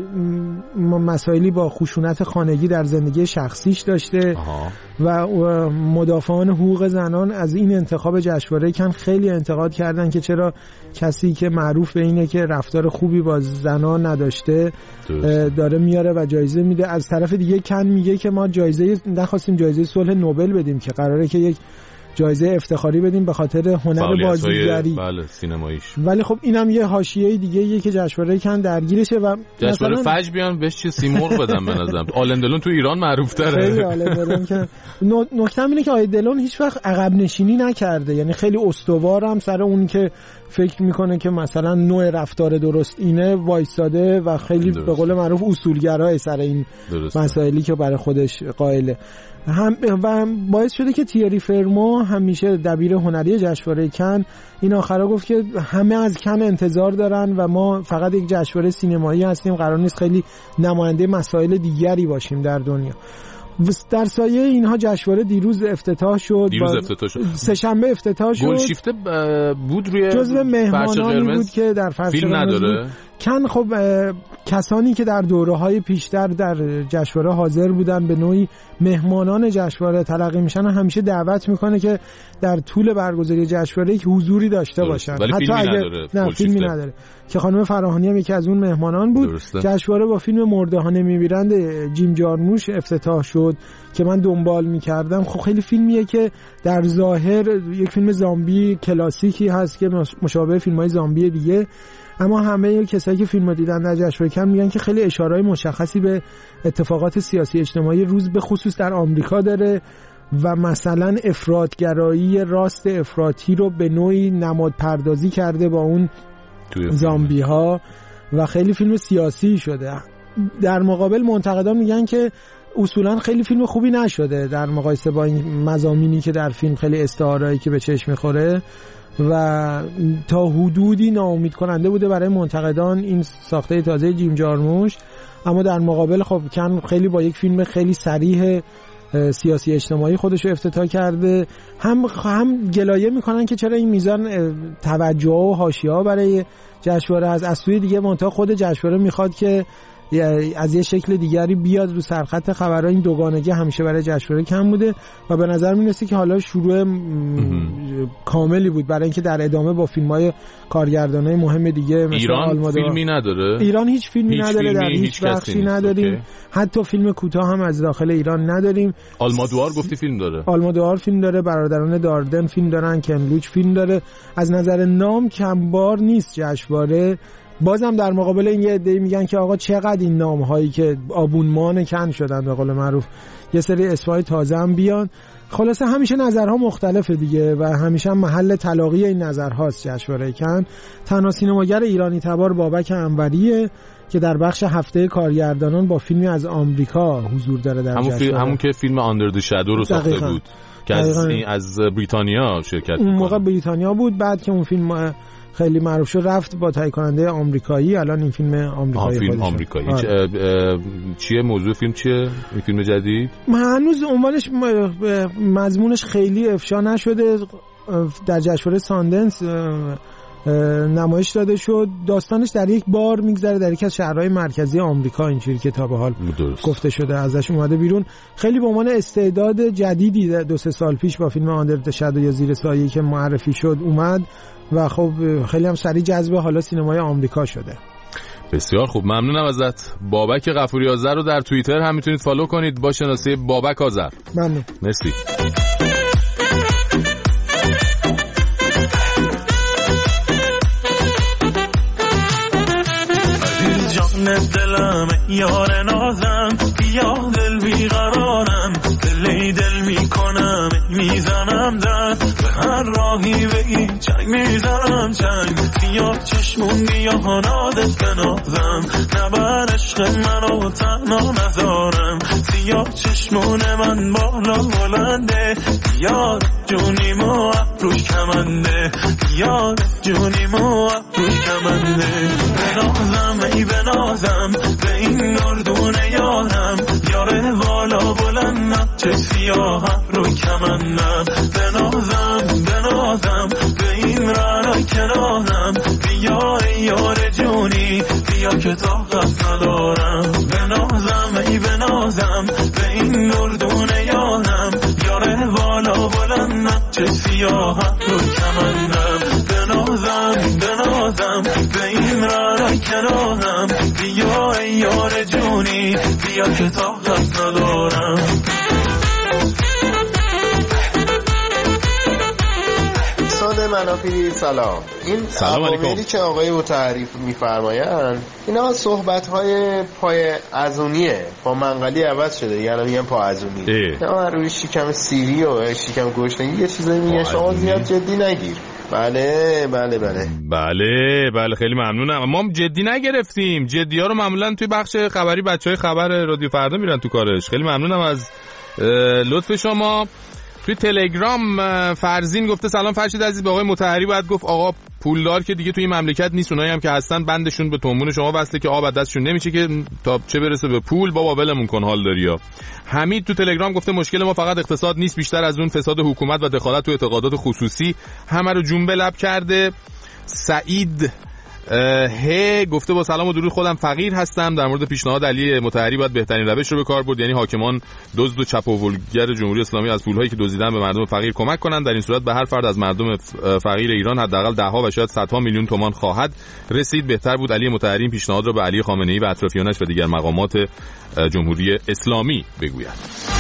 مسائلی با خشونت خانگی در زندگی شخصیش داشته و مدافعان حقوق زنان از این انتخاب جشنواره کن خیلی انتقاد کردن که چرا کسی که معروف به اینه که رفتار خوبی با زنان نداشته داره میاره و جایزه میده. از طرف دیگه کن میگه که ما جایزه نخواستیم جایزه صلح نوبل بدیم که قراره که یک جایزه افتخاری بدیم به خاطر هنر بازیگری، بله، سینماییش. ولی خب اینم یه حاشیه دیگه ایه که جشنواره کن درگیرشه و جشنواره فجر بیان بهش چه سیمرغ بدن به نظرم. آلن دلون تو ایران معروف تره. خیلی آلن دلون که نکته اینه که آقای دلون هیچ وقت عقب نشینی نکرده، یعنی خیلی استوارم سر اون که فکر میکنه که مثلا نوع رفتار درست اینه وایساده و خیلی به قول معروف اصولگرای سر این مسائلی که برای خودش قائله. و باعث شده که تیری فرمو همیشه دبیر هنری جشنواره کن این آخرا گفت که همه از کن انتظار دارن و ما فقط یک جشنواره سینمایی هستیم، قرار نیست خیلی نماینده مسائل دیگری باشیم در دنیا. در سایه اینها جشنواره دیروز افتتاح شد. سه‌شنبه افتتاح شد. گلشیفته بود روی جزو مهمانانی بود که در فیلم نداره. کن خب کسانی که در دوره‌های پیشتر در جشنواره حاضر بودن به نوعی مهمانان جشنواره تلقی میشن و همیشه دعوت میکنه که در طول برگزاری جشنواره یک حضوری داشته باشن. حتی اگه نه فیلمی نداره که خانم فراهانی هم یکی از اون مهمانان بود. جشنواره با فیلم مردهان میمیرند جیم جارموش افتتاح شد که من دنبال میکردم. خب خیلی فیلمیه که در ظاهر یک فیلم زامبی کلاسیکی هست که مشابه فیلم‌های زامبی دیگه، اما همه کسایی که فیلمو دیدن در جشنواره کن میگن که خیلی اشاره‌های مشخصی به اتفاقات سیاسی اجتماعی روز به خصوص در آمریکا داره و مثلا افراطگرایی راست افراطی رو به نوعی نماد پردازی کرده با اون زامبی ها و خیلی فیلم سیاسی شده. در مقابل منتقدان میگن که اصولا خیلی فیلم خوبی نشده در مقایسه با این مضامینی که در فیلم خیلی استعاره‌ای که به چشم میخوره و تا حدودی ناامید کننده بوده برای منتقدان این ساخته تازه جیم جارموش. اما در مقابل خب کن خیلی با یک فیلم خیلی صریح سیاسی اجتماعی خودش رو افتتاح کرده. هم گلایه میکنن که چرا این میزان توجه و حاشیه‌ها برای جشنواره از سوی دیگه منتها خود جشنواره میخواد که از یه شکل دیگری بیاد رو سرخط خبرها. این دوگانگی همیشه برای جشنواره کم بوده و به نظر میرسه که حالا شروع کاملی بود برای اینکه در ادامه با فیلم‌های کارگردانای مهم دیگه مثل ایران فیلمی نداره. ایران هیچ فیلمی نداره، در هیچ بخشی نداریم. حتی فیلم کوتاه هم از داخل ایران نداریم. آلمادوار گفتی فیلم داره. آلمادوار فیلم داره، برادران داردن فیلم دارن، کنلوچ فیلم داره. از نظر نام کمبار نیست جشنواره. بازم در مقابل این یه عده‌ای میگن که آقا چقدر این نام‌هایی که آبونمان کن شدن به قول معروف یه سری اسمای تازه هم بیان. خلاصه همیشه نظرها مختلفه دیگه و همیشه هم محل تلاقی این نظرهاست جشنواره کن. تنها سینماگر ایرانی تبار بابک انوریه که در بخش هفته کارگردانان با فیلمی از آمریکا حضور داره در جشنواره. همون که فیلم آندر د شادو رو ساخته بود که از بریتانیا شرکت اون موقع بریتانیا بود. بعد که اون فیلم خیلی معروف شد، رفت با تهیه کننده آمریکایی. الان این فیلم آمریکایی فیلم آمریکایی. چیه موضوع فیلم چیه این فیلم جدید؟ هنوز عنوانش مضمونش خیلی افشا نشده. در جشنواره ساندنس نمایش داده شد. داستانش در یک بار میگذره در یکی از شهرهای مرکزی آمریکا، اینجوری که تا به حال گفته شده ازش اومده بیرون. خیلی به عنوان استعداد جدیدی 2-3 سال پیش با فیلم آندر د شادو یا زیر سایه‌ای که معرفی شد اومد و خب خیلی هم سریع جذب حالا سینمای آمریکا شده. بسیار خوب، ممنونم ازت. بابک غفوری آذر رو در توییتر هم میتونید فالو کنید با شناسه بابک آذر. ممنون. مرسی. دلم یار نازم بیا دل بیقرارم دل میکنم میزنم دست به هر راهی بگی چنگ میزنم چنگ بیا چشمون بیا نادت بنازم نبر عشق منو تنها نذارم بیا چشمون من بالا بلنده بیار جونیمو ابروش کمنده بیار جونیمو ابروش کمنده بنازم ای بنازم به این نردونه یارم یاره بالا بلندم چه سیاه رو کمندم بنازم به این رنا کنارم بیا ای یار جونی بیا که طاقت ندارم بنازم ای بنازم به این نردونه یارم یاره بالا بلندم چه سیاه رو کمندم بنازم به این رنا کنارم بیا ای یار جونی بیا که طاقت ندارم. منافی سلام. این عواملی که آقای مطهری میفرمایند اینا صحبت‌های پای ازونیه، پا منقلی عوض شده، یعنی میگن پا ازونی. نه روی شکم سیری و شکم گوشتنی یه چیزایی میگن، شما زیاد جدی نگیر. بله خیلی ممنونم. ما جدی نگرفتیم، جدی ها رو معمولا توی بخش خبری بچهای خبر رادیو فردا میرن تو کارش. خیلی ممنونم از لطف شما. توی تلگرام فرزین گفته سلام فرشید عزیز، به آقای مطهری باید گفت آقا پولدار که دیگه توی این مملکت نیست، اونایی هم که هستن بندشون به تومون شما وصله که آب از دستشون نمیشه که تا چه برسه به پول. بابا ولمون کن حال داریا. حمید تو تلگرام گفته مشکل ما فقط اقتصاد نیست، بیشتر از اون فساد حکومت و دخالت تو اعتقادات خصوصی همه رو جنبه لب کرده. سعید گفته با سلام و درود خودم فقیر هستم، در مورد پیشنهاد علی مطهری باید بهترین روش رو به کار برد، یعنی حاکمان دزد و چپاولگر جمهوری اسلامی از پولهایی که دزدیدن به مردم فقیر کمک کنند. در این صورت به هر فرد از مردم فقیر ایران حداقل ده‌ها و شاید صدها میلیون تومان خواهد رسید. بهتر بود علی مطهری این پیشنهاد رو به علی خامنه‌ای و اطرافیانش و دیگر مقامات جمهوری اسلامی بگوید.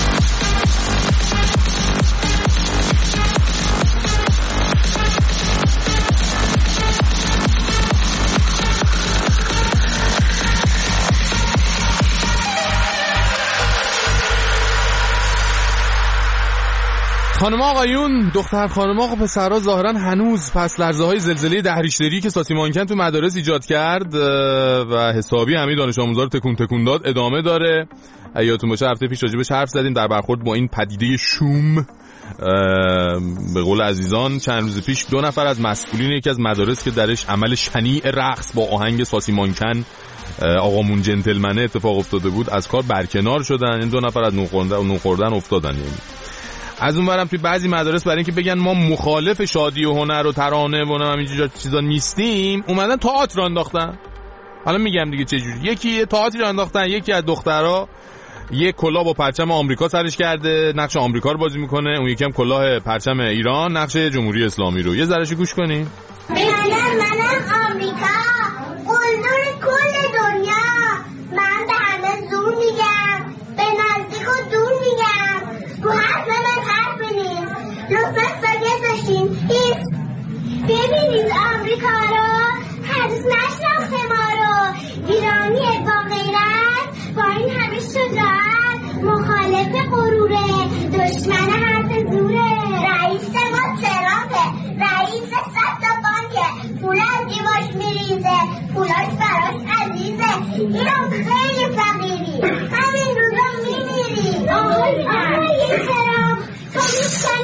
خانم آقایون، دختر خانم آقا پسرها ظاهرا هنوز پس لرزه های زلزله دهریشتری که ساسیمانکن تو مدارس ایجاد کرد و حسابی همین دانش آموزا رو تکون داد ادامه داره. یادتون باشه هفته پیش راجبش حرف زدیم در برخورد با این پدیده شوم. به قول عزیزان چند روز پیش 2 نفر از مسئولین یکی از مدارس که درش عمل شنیع رقص با آهنگ ساسیمانکن آقامون جنتلمنه اتفاق افتاده بود از کار برکنار شدن. این 2 نفر از نون خوردن افتادن. یعنی از اون برم توی بعضی مدارس برای اینکه بگن ما مخالف شادی و هنر و ترانه و همین چیزا نیستیم، اومدن تئاتر انداختن. حالا میگم دیگه چه جوری. یکی تئاتر انداختن، یکی از دخترها یه کلاه با پرچم آمریکا سرش کرده، نقش آمریکا رو بازی میکنه، اون یکی هم کلاه پرچم ایران، نقش جمهوری اسلامی رو. یه ذرهشو گوش کنین. منم آمریکا، قلدر کل دنیا. من به همه زور میگم، به نزدیک و دور میگم. تو حرف من حرف نیست، لطفا ساکت باشین. ببینید آمریکا رو هنوز نشناخته ما رو. ایرانی با غیرت، با این همه شجاعت، مخالف غروره، دشمن حرف زوره. رئیس ما ترامپه، رئیس 100 تا بانکه، پول از جیباش میریزه، پولاش براش عزیزه. ایران خیلی فقیری، همین روزا میمیری. آقای ترامپ تو میشکنی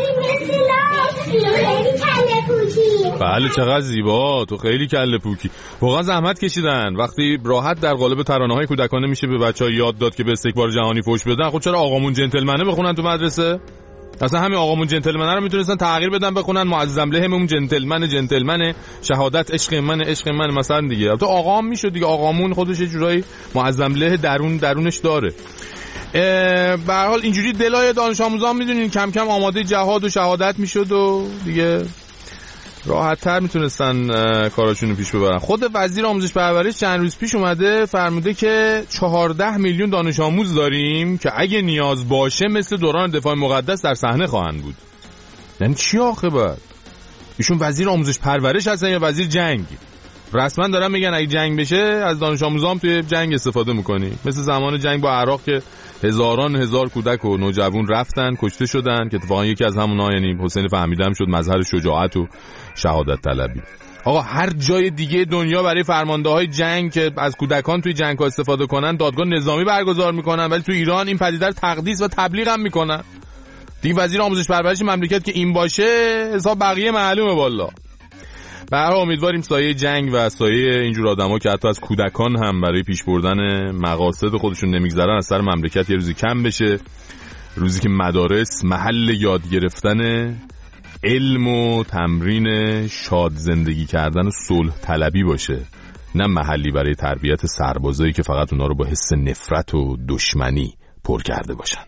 خیلی کله پوکی. بله چقدر زیبا، تو خیلی کله پوکی. واقعا زحمت کشیدن. وقتی راحت در قالب ترانه‌های کودکانه میشه به بچه‌ها یاد داد که به استکبار جهانی فوش بدن، خب چرا آقامون جنتلمنه بخونن تو مدرسه؟ اصلا همین آقامون جنتلمنه رو میتونستن تغییر بدن بخونن معظم لهمون جنتلمنه، شهادت عشق من مثلا دیگه. تو آقام میشد دیگه، آقامون خودش یه جورایی معظم له درونش داره. به هر حال اینجوری دلای دانش آموزان میدونین کم کم آماده جهاد و شهادت میشد و دیگه راحت تر میتونستن کاراشون رو پیش ببرن. خود وزیر آموزش پرورش چند روز پیش اومده فرموده که 14 میلیون دانش آموز داریم که اگه نیاز باشه مثل دوران دفاع مقدس در صحنه خواهند بود. یعنی چی آخه بعد؟ ایشون وزیر آموزش پرورش هستن یا وزیر جنگ؟ رسما دارن میگن اگه جنگ بشه از دانش آموزام توی جنگ استفاده میکنی، مثل زمان جنگ با عراق که هزار کودک و نوجوان رفتن کشته شدن که اتفاقا یکی از همونها یعنی حسین فهمیدم شد مظهر شجاعت و شهادت طلبی. آقا هر جای دیگه دنیا برای فرمانده‌های جنگ که از کودکان توی جنگ ها استفاده کنن دادگاه نظامی برگزار میکنن، ولی تو ایران این پدیده رو تقدیس و تبلیغ هم میکنن. دیگه وزیر آموزش پرورش مملکت که این باشه حساب بقیه معلومه والله. به هر حال امیدواریم سایه جنگ و سایه اینجور آدما که حتی از کودکان هم برای پیش بردن مقاصد خودشون نمیگذرن از سر مملکت یه روزی کم بشه، روزی که مدارس محل یاد گرفتن علم و تمرین شاد زندگی کردن و صلح طلبی باشه، نه محلی برای تربیت سربازایی که فقط اونا رو با حس نفرت و دشمنی پر کرده باشن.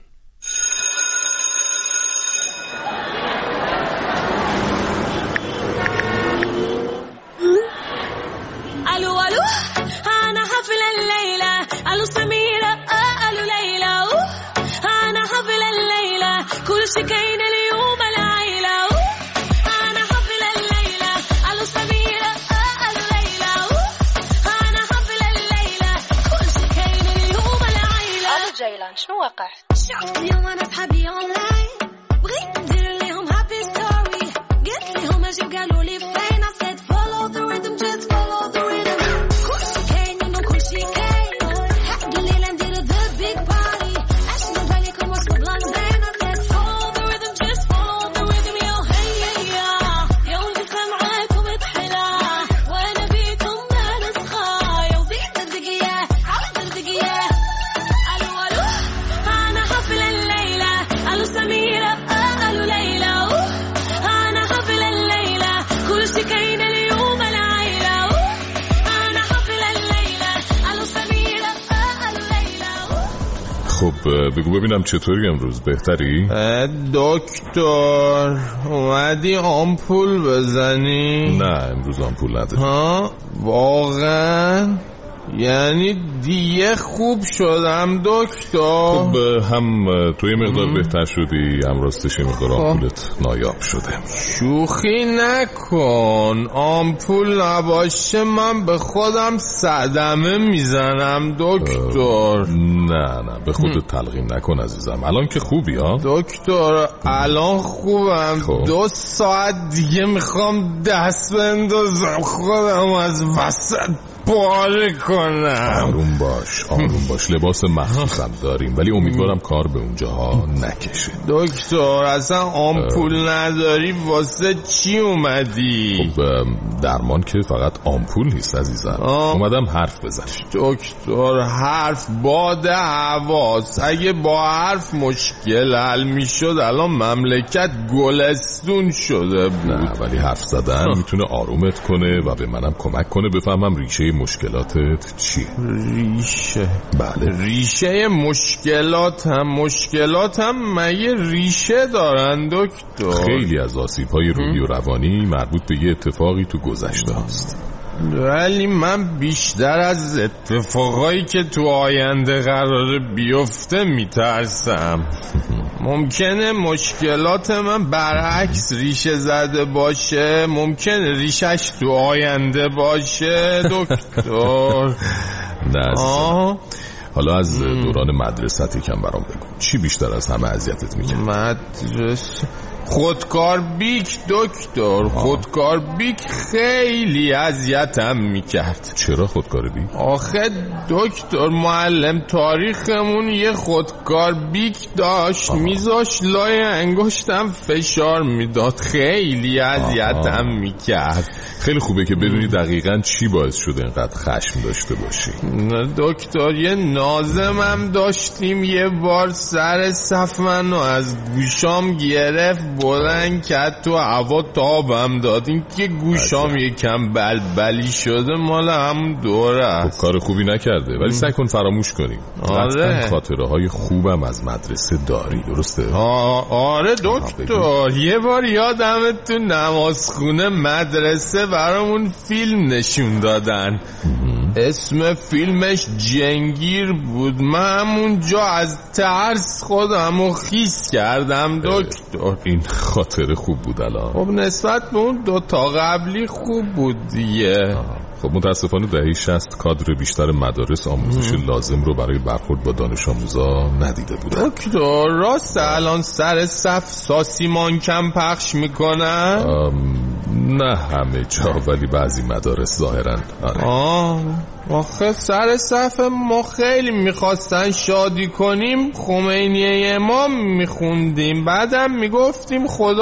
شنو وقع؟ شفت اليوم انا اصحابي اونلاين بغيت ندير ليهم هابي ستوري قلت لهم اجي قالوا لي فين I said follow the rhythm just follow the rhythm كلشي كاين وكلشي كاين حق الليلة ندير the big party اشنو بالكم وصلوا بلندن I said follow the rhythm just follow the rhythm يا هيا يا ولدي معاكم تحلى وانا بيكم ما نسخى يا وزيد الدقيقة عود الدقيقة خب بگو ببینم چطوری امروز، بهتری؟ دکتر اومدی آمپول بزنی؟ نه امروز آمپول نداری. ها واقعا؟ یعنی دیگه خوب شدم دکتر؟ خب هم توی مقدار بهتر شدی، هم راستش مقدار آمپولت نایاب شده. شوخی نکن، آمپول نباشه من به خودم صدمه میزنم دکتر. نه به خودت تلقین نکن عزیزم، الان که خوبی ها؟ دکتر الان خوبم. 2 ساعت دیگه میخوام دست بندازم خودم از وسط پاره کنم. آروم باش لباس مخصوصم داریم ولی امیدوارم کار به اونجاها نکشه. دکتر اصلا آمپول نداری واسه چی اومدی؟ خب درمان که فقط آمپول نیست عزیزم. اومدم حرف بزنیم. دکتر حرف باد حواس، اگه با حرف مشکل حل میشد الان مملکت گلستون شده بود. نه ولی حرف زدن میتونه آرومت کنه و به منم کمک کنه بفهمم ریشه مشکلاتت چیه. ریشه؟ بله ریشه مشکلات هم مگه ریشه دارن دکتر؟ خیلی از آسیب‌های روحی و روانی مربوط به یه اتفاقی تو گذشته هست. ولی من بیشتر از اتفاقایی که تو آینده قراره بیفته میترسم. ممکنه مشکلات من برعکس ریشه زده باشه، ممکنه ریشش تو آینده باشه دکتر. نه حالا از دوران مدرسه یکم برام بگو، چی بیشتر از همه اذیتت میکنه؟ مدرسه خودکار بیک دکتر، خودکار بیک خیلی اذیتم میکرد. چرا خودکار بیک؟ آخه دکتر معلم تاریخمون یه خودکار بیک داشت، میذاش لای انگشتم فشار میداد، خیلی اذیتم میکرد. خیلی خوبه که بدونی دقیقاً چی باعث شده اینقدر خشم داشته باشی. دکتر یه ناظمم داشتیم، یه بار سر صف منو از گوشام گرفت، بلند کرد تو هوا تابم داد. این که گوشام یکم بلبلی شده مال هم دوره. خب کار خوبی نکرده، ولی سعی کن فراموش کنیم. آره. خاطره های خوبم از مدرسه داری، درسته؟ آره دکتر، یه بار یادم تو نمازخونه مدرسه برامون فیلم نشون دادن. اسم فیلمش جنگیر بود. من همونجا از ترس خودمو خیس کردم دکتر. این خاطره خوب بود الان. خب نسبت به اون 2 تا قبلی خوب بود دیگه. خب متاسفانه دهه 60 کادر بیشتر مدارس آموزش لازم رو برای برخورد با دانش آموزا ندیده بودن. دکتر راست الان سر صف ساسیمان کم پخش میکنن؟ نه همه جا، ولی بعضی مدارس ظاهرا. آخه سر صف ما خیلی میخواستن شادی کنیم، خمینی امام میخوندیم، بعدم میگفتیم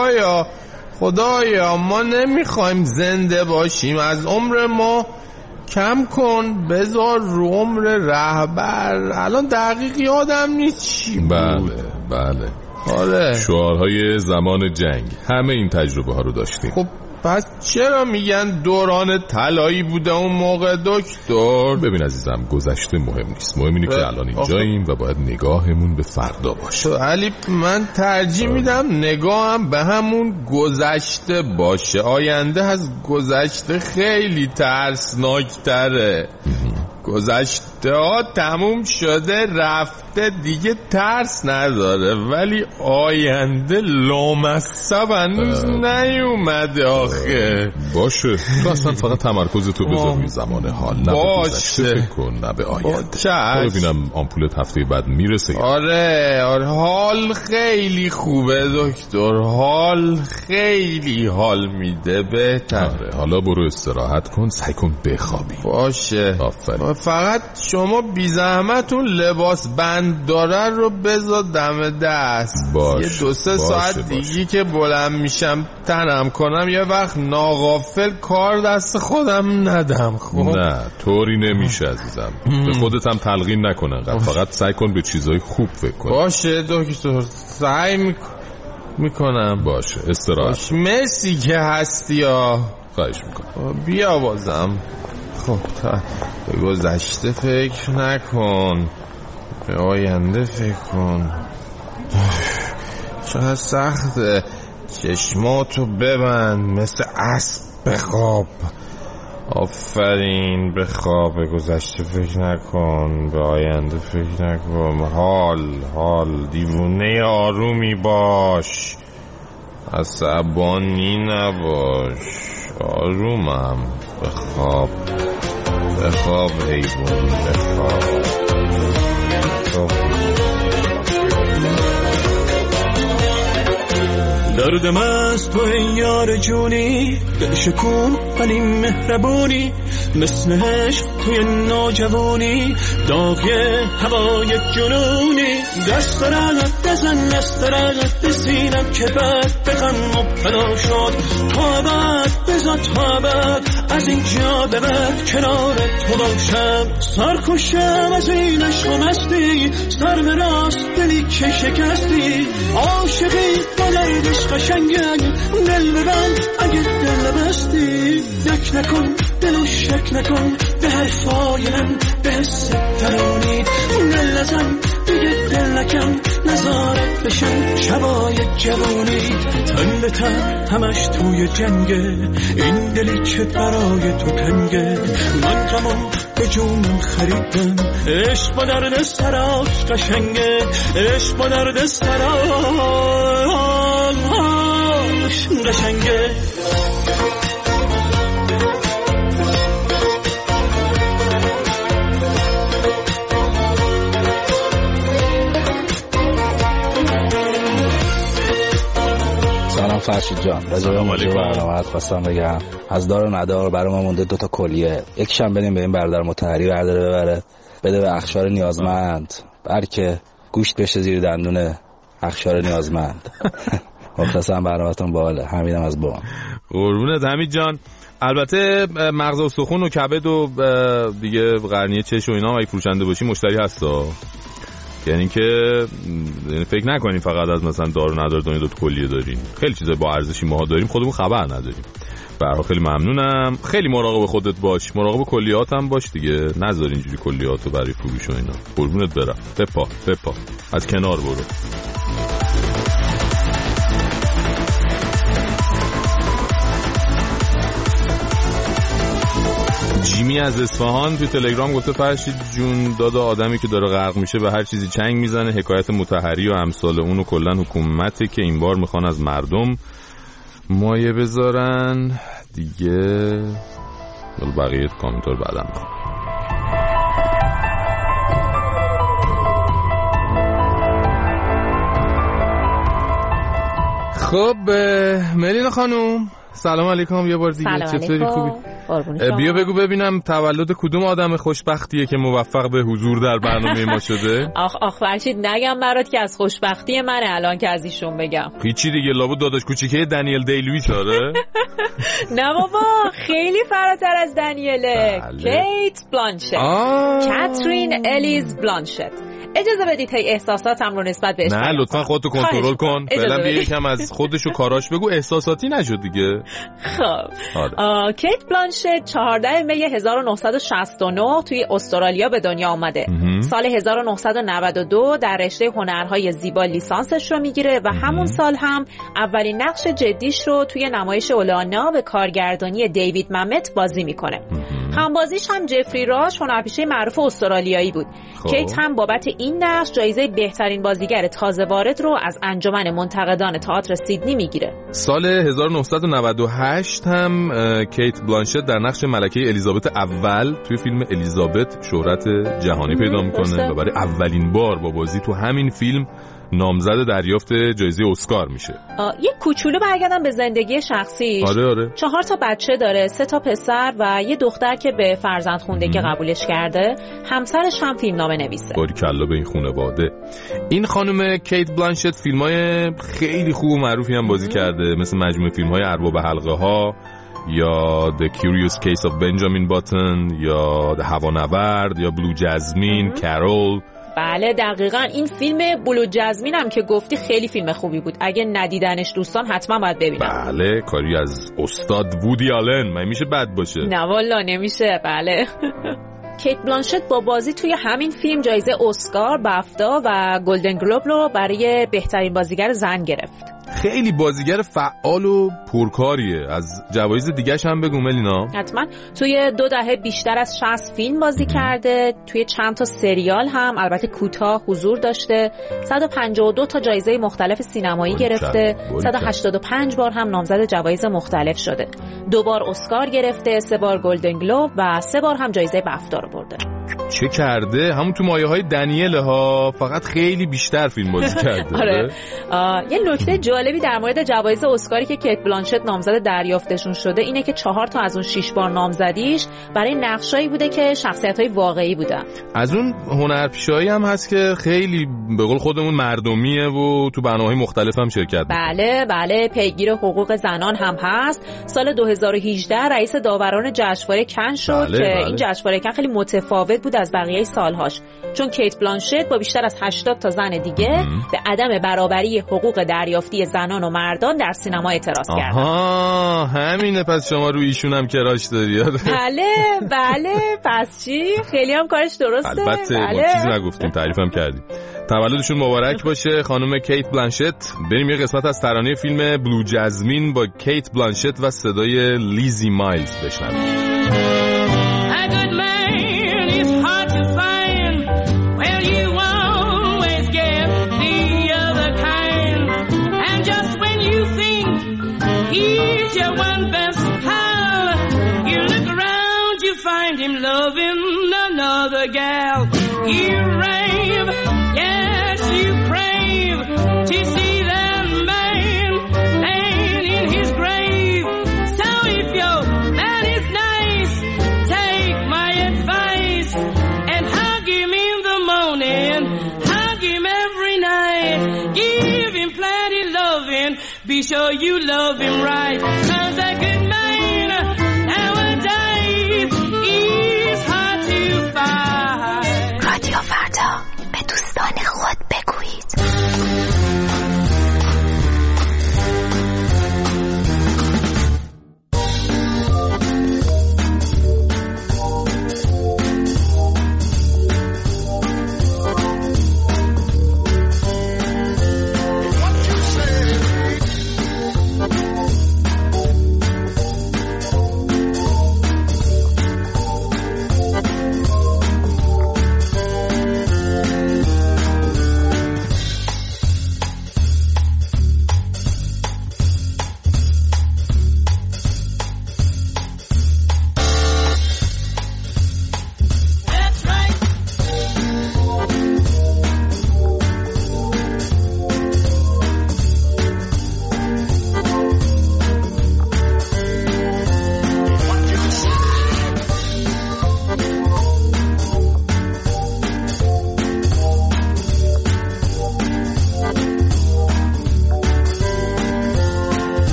خدایا ما نمیخوایم زنده باشیم، از عمر ما کم کن، بذار رو عمر رهبر. الان دقیق یادم نیست چی بود. بله آره. شعارهای زمان جنگ، همه این تجربه ها رو داشتیم. خب پس چرا میگن دوران طلایی بوده اون موقع دکتر؟ ببین عزیزم، گذشته مهم نیست، مهم اینه که الان اینجاییم و باید نگاهمون به فردا باشه. علی من ترجیح میدم نگاهم به همون گذشته باشه. آینده از گذشته خیلی ترسناکتره. گذشته ها تموم شده رفته دیگه، ترس نداره، ولی آینده لامصب هنوز نیومده. آخه باشه تو اصلا فقط تمرکز تو بذار روی زمان حال، نه به گذشته فکر کن نه به آینده. ببینم آمپولت هفته بعد میرسه. آره حال خیلی خوبه دکتر، حال خیلی حال میده. بهتره. حالا برو استراحت کن، سعی کن بخوابی. باشه. آفرین. فقط شما بی زحمت اون لباس بند داره رو بذار دم دست. یه 2-3 ساعت دیگه که بلند میشم تنم کنم، یه وقت ناغافل کار دست خودم ندم. خب نه طوری نمیشه عزیزم. به خودت هم تلقین نکنن، فقط سعی کن به چیزای خوب فکر کن. باشه دکتر سعی میکنم. باشه استراحت. مرسی که هستی. خواهش میکنم. بیا بازم. خب تا به گذشته فکر نکن، به آینده فکر کن. چقدر سخته. چشماتو ببند، مثل اسب بخواب. آفرین بخواب. به گذشته فکر نکن، به آینده فکر نکن. حال دیوونه آرومی باش، عصبانی نباش، آرومم. بخواب حیوان، بخواب. دردم از تو ای یار جونی، دل شکون ولی مهربونی، مثل عشق توی نوجوانی، داغ هوای جنونی. دست رقت بزن، دست رقت بسینم که بعد به غم مبتلا شد. تا بعد بزن، تا بعد از اینجا به بعد کنار تو باشم. سرکشم از این عشق و مستی، سر به راست دلی که شکستی. عاشقی با دردش قشنگه، دل ببند اگه دل بستی. دک نکن دلو شک نکن به حرفای من، به حس ترانی. دل نزن دیگه دل نکن، نظارت بشن شبای جوانی. تن به تن همش توی جنگه، این دلی که برای تو تنگه. من غمو به جونم خریدم، عشق با درد سراش قشنگه، عشق با درد سراش قشنگه. سلام فرشید جان. راجع به موضوع برنامه‌ات خواستم بگم از دار و ندار برای ما مونده 2 تا کلیه. یکیشم بدیم به این برادر مطهری برداره ببره بده به اخشار نیازمند، بلکه گوشت بشه زیر دندون اخشار نیازمند. مخلصم برنامه‌تون باحاله. حمیدم از بوم. قربونت حمید جان. البته مغز و استخون و کبد و دیگه قرنیه چش و اینا اگه فروشنده باشی مشتری هستا. یعنی که فکر نکنین فقط از مثلا دار و ندار دنیا 2 تا کلیه دارین. خیلی چیزای با ارزشی ماها داریم خودمون خبر نداریم. برای خیلی ممنونم. خیلی مراقب خودت باش، مراقب کلیات هم باش دیگه. نذار اینجوری کلیاتو برای فروش و اینا. قربونت برم. پپا از کنار برو. جیمی از اصفهان تو تلگرام گفته فرشید جون دادا آدمی که داره غرق میشه به هر چیزی چنگ میزنه. حکایت مطهری و امثال اون و کلا حکومتی که این بار میخوان از مردم مایه بذارن دیگه. بقیه کامنتار بعدم میخوام. خب ملینا خانوم سلام علیکم یه بار دیگه. چطوری؟ خوبی؟ بیا بگو ببینم تولد کدوم آدم خوشبختیه که موفق به حضور در برنامه ما شده؟ آخ فرشید نگم برات که از خوشبختی منه الان که از ایشون بگم. هیچی دیگه لابد داداش کوچیکه دنیل دیلویس آره؟ نه بابا خیلی فراتر از دنیله. کیت بلانشت. کاترین الیز بلانشت. اجازه بدید هی احساساتم رو نسبت بهش نه لطفا خودتو کنترل کن. فعلا بیا یکم از خودش و کاراش بگو. احساساتی نشد دیگه. خب کیت بلانشت 14 می 1969 توی استرالیا به دنیا آمده. سال 1992 در رشته هنرهای زیبا لیسانسش رو میگیره و همون سال هم اولین نقش جدیش رو توی نمایش اولانا به کارگردانی دیوید ممت بازی میکنه. همبازیش هم جفری راش هنرپیشه معروف استرالیایی بود. کیت هم بابت این نقش جایزه بهترین بازیگر تازه وارد رو از انجمن منتقدان تئاتر سیدنی میگیره. سال 1998 هم کیت بلانشت در نقش ملکه الیزابت اول توی فیلم الیزابت شهرت جهانی پیدا میکنه و برای اولین بار با بازی تو همین فیلم نامزد دریافت جایزه اسکار میشه. یه کوچولو برگردم به زندگی شخصیش. آره. 4 تا بچه داره، 3 تا پسر و یه دختر که به فرزندخوندگی قبولش کرده. همسرش هم فیلمنامه نویسه. باریکلا به این خانواده. این خانم کیت بلانشت فیلمای خیلی خوب و معروفی هم بازی کرده، مثل مجموعه فیلم‌های ارباب حلقه ها یا The Curious Case of Benjamin Button یا The هوانورد یا بلو جزمین، کارول. بله دقیقاً این فیلم بلو جزمین هم که گفتی خیلی فیلم خوبی بود. اگه ندیدنش دوستان حتما باید ببینن. بله کاری از استاد وودی آلن. من میشه بد باشه؟ نه والا نمیشه. بله کیت بلانشت با بازی توی همین فیلم جایزه اسکار، بافتا و گلدن گلوب رو برای بهترین بازیگر زن گرفت. خیلی بازیگر فعال و پرکاریه. از جوایز دیگه‌ش هم بگو ملینا. حتما. توی 2 دهه بیشتر از 60 فیلم بازی کرده. توی چند تا سریال هم البته کوتاه حضور داشته. 152 تا جایزه مختلف سینمایی گرفته. 185 بار هم نامزد جوایز مختلف شده. 2 بار اسکار گرفته، 3 بار گلدن گلوب و 3 بار هم جایزه بافتا رو برده. چه کرده؟ همون تو مایه‌های دنیل ها، فقط خیلی بیشتر فیلم بازی کرده. آره. یه نکته جالبی در مورد جوایز اسکاری که کیت بلانشت نامزد دریافتشون شده اینه که 4 تا از اون 6 بار نامزدیش برای نقشایی بوده که شخصیت‌های واقعی بودن. از اون هنرپیشه‌ای هم هست که خیلی به قول خودمون مردمیه و تو برنامه‌های مختلف هم شرکت می‌کنه. بله پیگیر حقوق زنان هم هست. سال 2018 رئیس داوران جشنواره کن شد که این جشنواره کن خیلی متفاوت بود از بقیه سالهاش، چون کیت بلانشت با بیشتر از 80 تا زن دیگه به عدم برابری حقوق دریافتی زنان و مردان در سینما اعتراض کردن. آها همینه. پس شما رو ایشون هم کراش داری؟ بله پس چی؟ خیلی هم کارش درسته. البته ما چیزی نگفتیم، تعریفم کردیم. تولدشون مبارک باشه خانم کیت بلانشت. بریم یه قسمت از ترانه فیلم بلو جزمین با کیت بلانشت و صدای لیزی مایلز بشنویم. Loving another gal, you rave, yes you crave to see that man lay sure you love him right. Sounds like good man. Nowadays is hard to find. رادیو فردا به دوستان خود